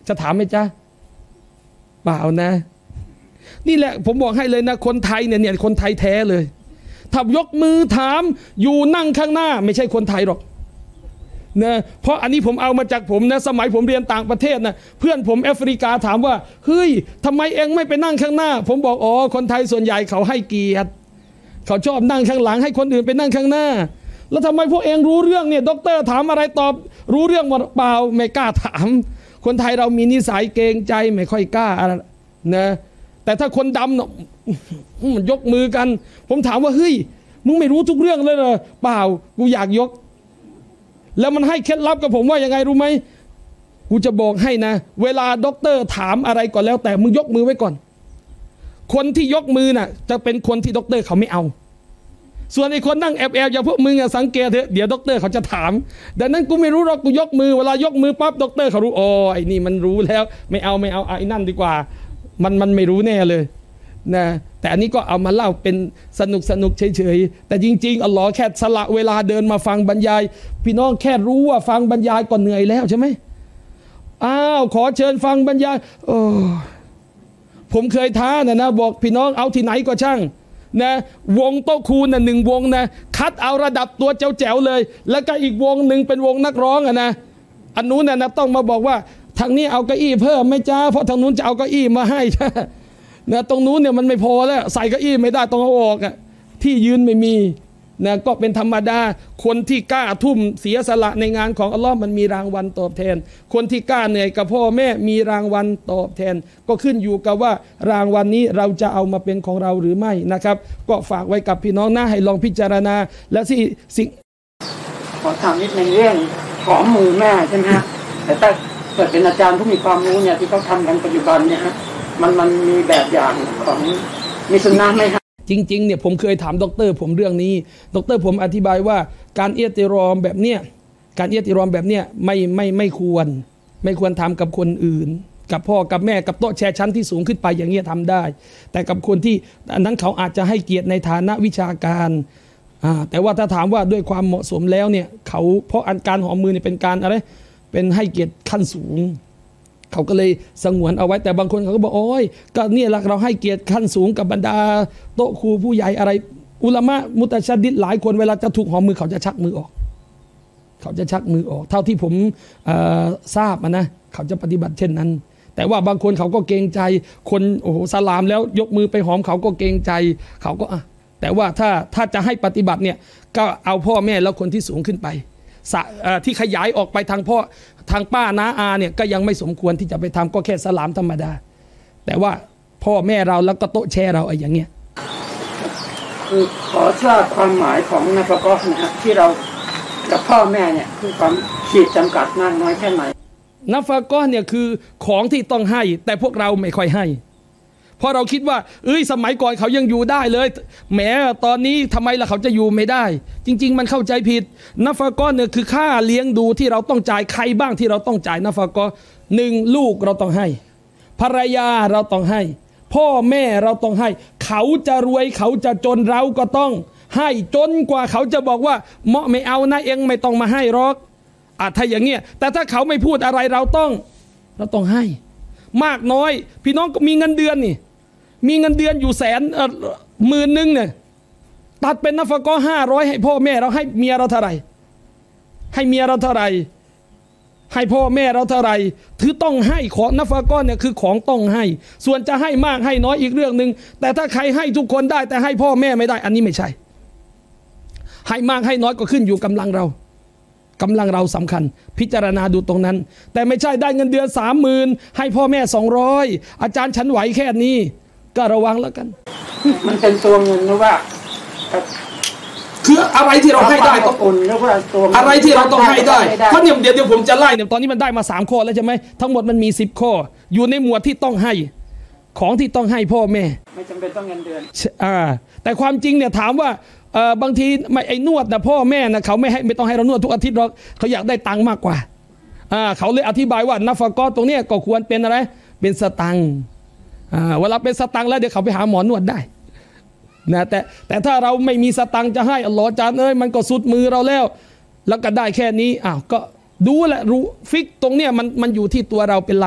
[SPEAKER 1] จะถามไหมจ๊ะเปล่านะนี่แหละผมบอกให้เลยนะคนไทยเนี่ยเนี่ยคนไทยแท้เลยถ้ายกมือถามอยู่นั่งข้างหน้าไม่ใช่คนไทยหรอกนะเพราะอันนี้ผมเอามาจากผมนะสมัยผมเรียนต่างประเทศนะเพื่อนผมแอฟริกาถามว่าเฮ้ยทำไมเองไม่ไปนั่งข้างหน้าผมบอกอ๋อคนไทยส่วนใหญ่เขาให้เกียรติเขาชอบนั่งข้างหลังให้คนอื่นไปนั่งข้างหน้าแล้วทำไมพวกเองรู้เรื่องเนี่ยด็อกเตอร์ถามอะไรตอบรู้เรื่องหมดเปล่าไม่กล้าถามคนไทยเรามีนิสัยเกรงใจไม่ค่อยกล้านะแต่ถ้าคนดำเนาะมันยกมือกันผมถามว่าเฮ้ยมึงไม่รู้ทุกเรื่องเลยเหรอเปล่ากูอยากยกแล้วมันให้เคล็ดลับกับผมว่ายังไงรู้ไหมกูจะบอกให้นะเวลาด็อกเตอร์ถามอะไรก่อนแล้วแต่มึงยกมือไว้ก่อนคนที่ยกมือน่ะจะเป็นคนที่ด็อกเตอร์เขาไม่เอาส่วนไอ้คนนั่งแอบแอบอย่างพวกมึงอะสังเกตเถอะเดี๋ยวด็อกเตอร์เขาจะถามดังนั้นกูไม่รู้หรอกกูยกมือเวลายกมือปั๊บด็อกเตอร์เขารู้อ๋อไอ้นี่มันรู้แล้วไม่เอาไม่เอาไอ้นั่นดีกว่ามันมันไม่รู้แน่เลยนะแต่อันนี้ก็เอามาเล่าเป็นสนุกสนุกเฉยๆแต่จริงๆอัลลอฮ์แค่สละเวลาเดินมาฟังบรรยายพี่น้องแค่รู้ว่าฟังบรรยายก็เหนื่อยแล้วใช่ไหมอ้าวขอเชิญฟังบรรยายโอ้ผมเคยท้านะนะบอกพี่น้องเอาที่ไหนก็ช่างนะวงโต๊ะคูณน่ะหนึ่งวงนะคัดเอาระดับตัวแจ๋วๆเลยแล้วก็อีกวงหนึ่งเป็นวงนักร้องอะนะอันนู้นน่ะนะต้องมาบอกว่าทางนี้เอาเก้าอี้เพิ่มไม่จ้าเพราะทางนู้นจะเอาเก้าอี้มาให้ใช่นะตรงนู้นเนี่ยมันไม่พอแล้วใส่เก้าอี้ไม่ได้ต้องเอาออกอะที่ยืนไม่มีนะก็เป็นธรรมดาคนที่กล้าทุ่มเสียสละในงานของอัลลอฮ์มันมีรางวัลตอบแทนคนที่กล้าเหนื่อยกับพ่อแม่มีรางวัลตอบแทนก็ขึ้นอยู่กับว่ารางวัลนี้เราจะเอามาเป็นของเราหรือไม่นะครับก็ฝากไว้กับพี่น้องนะให้ลองพิจารณาและที่สิ่ง
[SPEAKER 2] ขอถามนิดนึงเรื่องหอมมือแม่ใช่ไหมฮะแต่ถ้าเกิดเป็นอาจารย์ผู้มีความรู้เนี่ยที่เขาทำกันปัจจุบันเนี่ยฮะมันมันมีแบบอย่างของมีสุนนะไหมฮะ
[SPEAKER 1] จริงๆเนี่ยผมเคยถามด็อกเตอร์ผมเรื่องนี้ด็อกเตอร์ผมอธิบายว่าการเอียติรอมแบบเนี้ยการเอียติรอมแบบเนี้ยไม่ไม่ไม่ควรไม่ควรทำกับคนอื่นกับพ่อกับแม่กับโต๊ะแชร์ชั้นที่สูงขึ้นไปอย่างเงี้ยทำได้แต่กับคนที่อันนั้นเขาอาจจะให้เกียรติในฐานะวิชาการอ่าแต่ว่าถ้าถามว่าด้วยความเหมาะสมแล้วเนี่ยเขาเพราะอันการหอมมือเนี่ยเป็นการอะไรเป็นให้เกียรติขั้นสูงเขาก็เลยสงวนเอาไว้แต่บางคนเขาก็บอกโอ้ยก็เนี่ยเราให้เกียรติขั้นสูงกับบรรดาโต๊ะครูผู้ใหญ่อะไรอุลามะมุตัชดิดหลายคนเวลาจะถูกหอมมือเขาจะชักมือออกเขาจะชักมือออกเท่าที่ผมทราบนะเขาจะปฏิบัติเช่นนั้นแต่ว่าบางคนเขาก็เกรงใจคนโอ้โหสลามแล้วยกมือไปหอมเขาก็เกรงใจเขาก็อ่ะแต่ว่าถ้าถ้าจะให้ปฏิบัติเนี่ยก็เอาพ่อแม่แล้วคนที่สูงขึ้นไปที่ขยายออกไปทางพ่อทางป้าน้าอาเนี่ยก็ยังไม่สมควรที่จะไปทำก็แค่สลามธรรมดาแต่ว่าพ่อแม่เราแล้วก็โต๊ะแชร์เราไอ้อย่างเงี้ย
[SPEAKER 2] คือขอทราบความหมายของนัฟกะห์นะฮะที่เรากับพ่อแม่เนี่ยคือความขีดจำกัดมากน้อยแค่ไหน
[SPEAKER 1] นัฟกะห์เนี่ยคือของที่ต้องให้แต่พวกเราไม่ค่อยให้เพราะเราคิดว่าเอ้ยสมัยก่อนเขายังอยู่ได้เลยแหมตอนนี้ทำไมล่ะเขาจะอยู่ไม่ได้จริงๆมันเข้าใจผิดนัฟกะห์เนี่ยคือค่าเลี้ยงดูที่เราต้องจ่ายใครบ้างที่เราต้องจ่ายนัฟกะห์หนึ่งลูกเราต้องให้ภรรยาเราต้องให้พ่อแม่เราต้องให้เขาจะรวยเขาจะจนเราก็ต้องให้จนกว่าเขาจะบอกว่าเหมาะไม่เอานะเองไม่ต้องมาให้หรอกอ่ะถ้าอย่างเงี้ยแต่ถ้าเขาไม่พูดอะไรเราต้องเราต้องให้มากน้อยพี่น้องก็มีเงินเดือนนี่มีเงินเดือนอยู่แสนเออหมื่นหนึ่งเนี่ยตัดเป็นนัฟกะห์ห้าร้อยให้พ่อแม่เราให้เมียเราเท่าไหร่ให้เมียเราเท่าไหร่ให้พ่อแม่เราเท่าไหร่ถือต้องให้ของนัฟกะห์เนี่ยคือของต้องให้ส่วนจะให้มากให้น้อยอีกเรื่องนึงแต่ถ้าใครให้ทุกคนได้แต่ให้พ่อแม่ไม่ได้อันนี้ไม่ใช่ให้มากให้น้อยก็ขึ้นอยู่กำลังเรากำลังเราสำคัญพิจารณาดูตรงนั้นแต่ไม่ใช่ได้เงินเดือนสามหมื่นให้พ่อแม่สองร้อยอาจารย์ฉันไหวแค่นี้ก็ระวังแล้วกัน
[SPEAKER 2] มันเป็นตัวเงินหรือว่า
[SPEAKER 1] คืออะไรที่เราให้ได้ต้อง
[SPEAKER 2] อุ่นหรือว่าตัว
[SPEAKER 1] อะไรที่เราต้องให้ได้เพราะเนี่ยเดี๋ยวเดี๋ยวผมจะไล่เนี่ยตอนนี้มันได้มาสามข้อแล้วใช่ไหมทั้งหมดมันมีสิบข้ออยู่ในหมวดที่ต้องให้ของที่ต้องให้พ่อแม่
[SPEAKER 2] ไม่จำเป็นต้องเงินเดือน
[SPEAKER 1] อ่าแต่ความจริงเนี่ยถามว่าเออบางทีไม่ไอ้นวดนะพ่อแม่นะเขาไม่ให้ไม่ต้องให้เรานวดทุกอาทิตย์หรอกเขาอยากได้ตังค์มากกว่าอ่าเขาเลยอธิบายว่านัฟกะห์ตรงเนี้ยก็ควรเป็นอะไรเป็นสตังค์อ่าเวลาเป็นสตังค์แล้วเดี๋ยวเขาไปหาหมอนวดได้นะแต่แต่ถ้าเราไม่มีสตังค์จะให้อัลลอฮ์จานเอ้ยมันก็สุดมือเราแล้วแล้วก็ได้แค่นี้อ้าวก็ดูแหละรู้ฟิกตรงเนี้ยมันมันอยู่ที่ตัวเราเป็นหลัก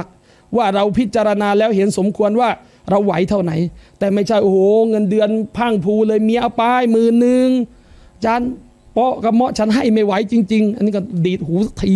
[SPEAKER 1] ว่าเราพิจารณาแล้วเห็นสมควรว่าเราไหวเท่าไหนแต่ไม่ใช่โอ้โหเงินเดือนพังพูเลยเมียเอาไปหมื่นหนึ่งจานเปาะกระเมาะฉันให้ไม่ไหวจริงๆอันนี้ก็ดีดหูที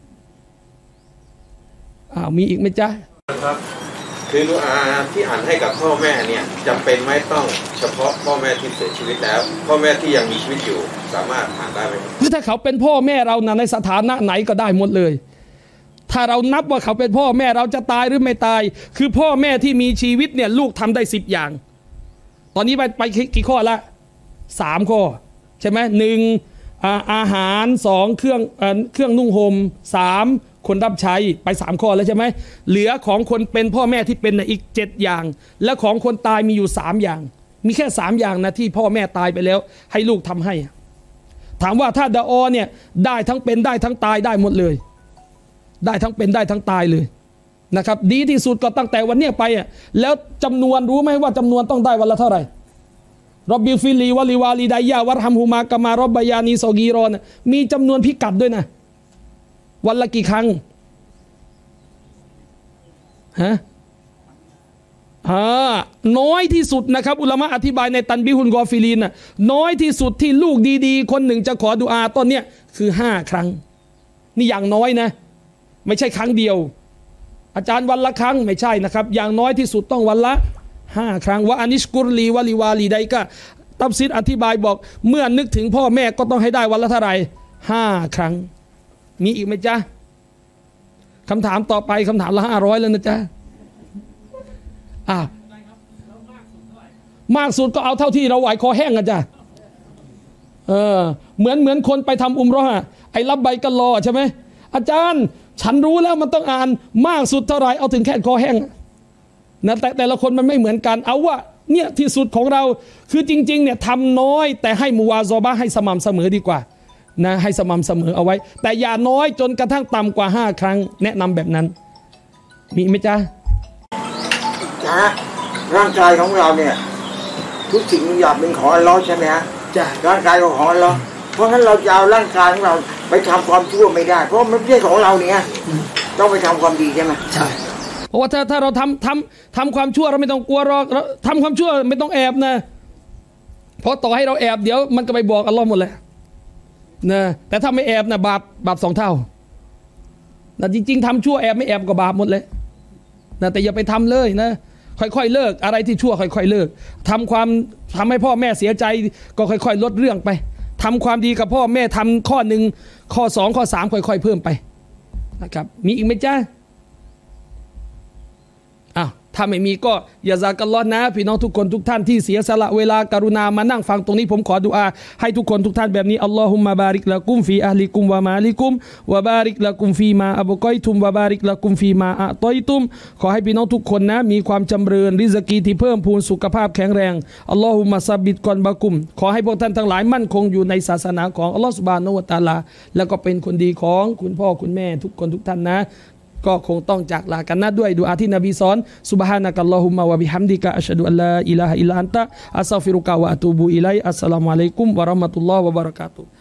[SPEAKER 1] อ้าวมีอีกไหมจ๊ะ
[SPEAKER 3] ครับคือดุอาที่อ่านให้กับพ่อแม่เนี่ยจำเป็นไม่ต้องเฉพาะพ่อแม่ที่เสียชีวิตแล้วพ่อแม่ที่ยังมีชีวิตอยู่สามารถอ่านได้ไหม
[SPEAKER 1] คือถ้าเขาเป็นพ่อแม่เรานะในสถานะไหนก็ได้หมดเลยถ้าเรานับว่าเขาเป็นพ่อแม่เราจะตายหรือไม่ตายคือพ่อแม่ที่มีชีวิตเนี่ยลูกทำได้สิบอย่างตอนนี้ไปไปกี่ข้อละสามข้อใช่ไหมหนึ่งอาหารสองเครื่องเครื่องนุ่งห่มสามคนรับใช้ไปสามข้อแล้วใช่ไหมเหลือของคนเป็นพ่อแม่ที่เป็นอีกเจ็ดอย่างและของคนตายมีอยู่สามอย่างมีแค่สามอย่างนะที่พ่อแม่ตายไปแล้วให้ลูกทำให้ถามว่าถ้าดะออเนี่ยได้ทั้งเป็นได้ทั้งตายได้หมดเลยได้ทั้งเป็นได้ทั้งตายเลยนะครับดีที่สุดก็ตั้งแต่วันนี้ไปอ่ะแล้วจำนวนรู้ไหมว่าจำนวนต้องได้วันละเท่าไหร่รอบบิฟิลีวะลิวาลีดายะวัรฮัมฮูมากะมารอบบายานีซอกีรอนมีจำนวนพิกัดด้วยนะวันละกี่ครั้งฮะอ่าน้อยที่สุดนะครับอุลามะอธิบายในตันบิฮุลกอฟิลีนน่ะน้อยที่สุดที่ลูกดีๆคนหนึ่งจะขอดุอาต้นเนี้ยคือห้าครั้งนี่อย่างน้อยนะไม่ใช่ครั้งเดียวอาจารย์วันละครั้งไม่ใช่นะครับอย่างน้อยที่สุดต้องวันละห้าครั้งว่าอานิชกุรลีวะลิวาลีไดก็ตัฟซีรอธิบายบอกเมื่อนึกถึงพ่อแม่ก็ต้องให้ได้วันละเท่าไหร่ห้าครั้งมีอีกไหมจ๊ะคำถามต่อไปคำถามละห้าร้อยแล้วนะจ๊ะอ่ะมากสุดก็เอาเท่าที่เราไหวคอแห้งกันจ้ะเออเหมือนเหมือนคนไปทำอุมเราะห์ไอ้รับใบกันรอใช่ไหมอาจารย์ฉันรู้แล้วมันต้องอ่านมากสุดเท่าไหร่เอาถึงแค่คอแห้งนะแต่แต่ละคนมันไม่เหมือนกันเอาว่าเนี่ยที่สุดของเราคือจริงๆเนี่ยทำน้อยแต่ให้มุวาซอบะให้สม่ำเสมอดีกว่านะให้สม่ำเสมอเอาไว้แต่อย่าน้อยจนกระทั่งต่ำกว่าห้าครั้งแนะนำแบบนั้นมีไหมจ๊ะ
[SPEAKER 4] จ๊ะร่างกายของเราเนี่ยทุกสิ่งทุกอย่างเป็นของอัลเลาะห์ใช่ไหมฮะจ้ะร่างกายของอัลเลาะห์เพราะฉะนั้นเราจะเอาร่างกายของเราไปทำความชั่วไม่ได้เพราะมันไม่ใช่ของเราเนี่ยต้องไปทำความดีใช่ไหมใช่
[SPEAKER 1] เพราะว่าถ้าถ้าเราทำทำทำความชั่วเราไม่ต้องกลัวหรอกทำความชั่วไม่ต้องแอบนะเพราะต่อให้เราแอบเดี๋ยวมันก็ไปบอกอัลเลาะห์หมดเลยนะแต่ถ้าไม่แอบนะบาปบาปสองเท่านะจริงๆทำชั่วแอบไม่แอบก็บาปหมดเลยนะแต่อย่าไปทำเลยนะค่อยๆเลิกอะไรที่ชั่วค่อยๆเลิกทำความทำให้พ่อแม่เสียใจก็ค่อยๆลดเรื่องไปทำความดีกับพ่อแม่ทำข้อหนึ่งข้อสองข้อสามค่อยๆเพิ่มไปนะครับมีอีกไหมจ๊ะอ้าวถ้าไม่มีก็อย่าซากัลลอฮ์นะพี่น้องทุกคนทุกท่านที่เสียสละเวลาการุณามานั่งฟังตรงนี้ผมขอดุอาให้ทุกคนทุกท่านแบบนี้อัลลอฮุมมะบาริกละกุมฟีอะลิกุมวะมาลิกุมวะบาริกละกุมฟีมาอับกอยตุมวะบาริกละกุมฟีมาอะตอยตุมขอให้พี่น้องทุกคนนะมีความจำเริญริซกีที่เพิ่มพูนสุขภาพแข็งแรงอัลลอฮุมะซับบิตกอนบะกุมขอให้พวกท่านทั้งหลายมั่นคงอยู่ในศาสนาของอัลลอฮฺซุบฮานะฮูวะตะอาลาแล้วก็เป็นคนดีของคุณพ่อคุณแม่ทุกคนทุกท่านนะก็คงต้องจากลากันนะด้วยดุอาที่นบีสอนซุบฮานะกัลลอฮุมมะวะบิฮัมดิกะอัชฮะดุอัลลาอิลาฮะอิลลัลลอฮ์อันตะอัสตัฆฟิรุกะวะอะตูบุอิลัยอัสสลามุอะลัยกุมวะเราะห์มะตุลลอฮ์วะบะเราะกาตุฮ์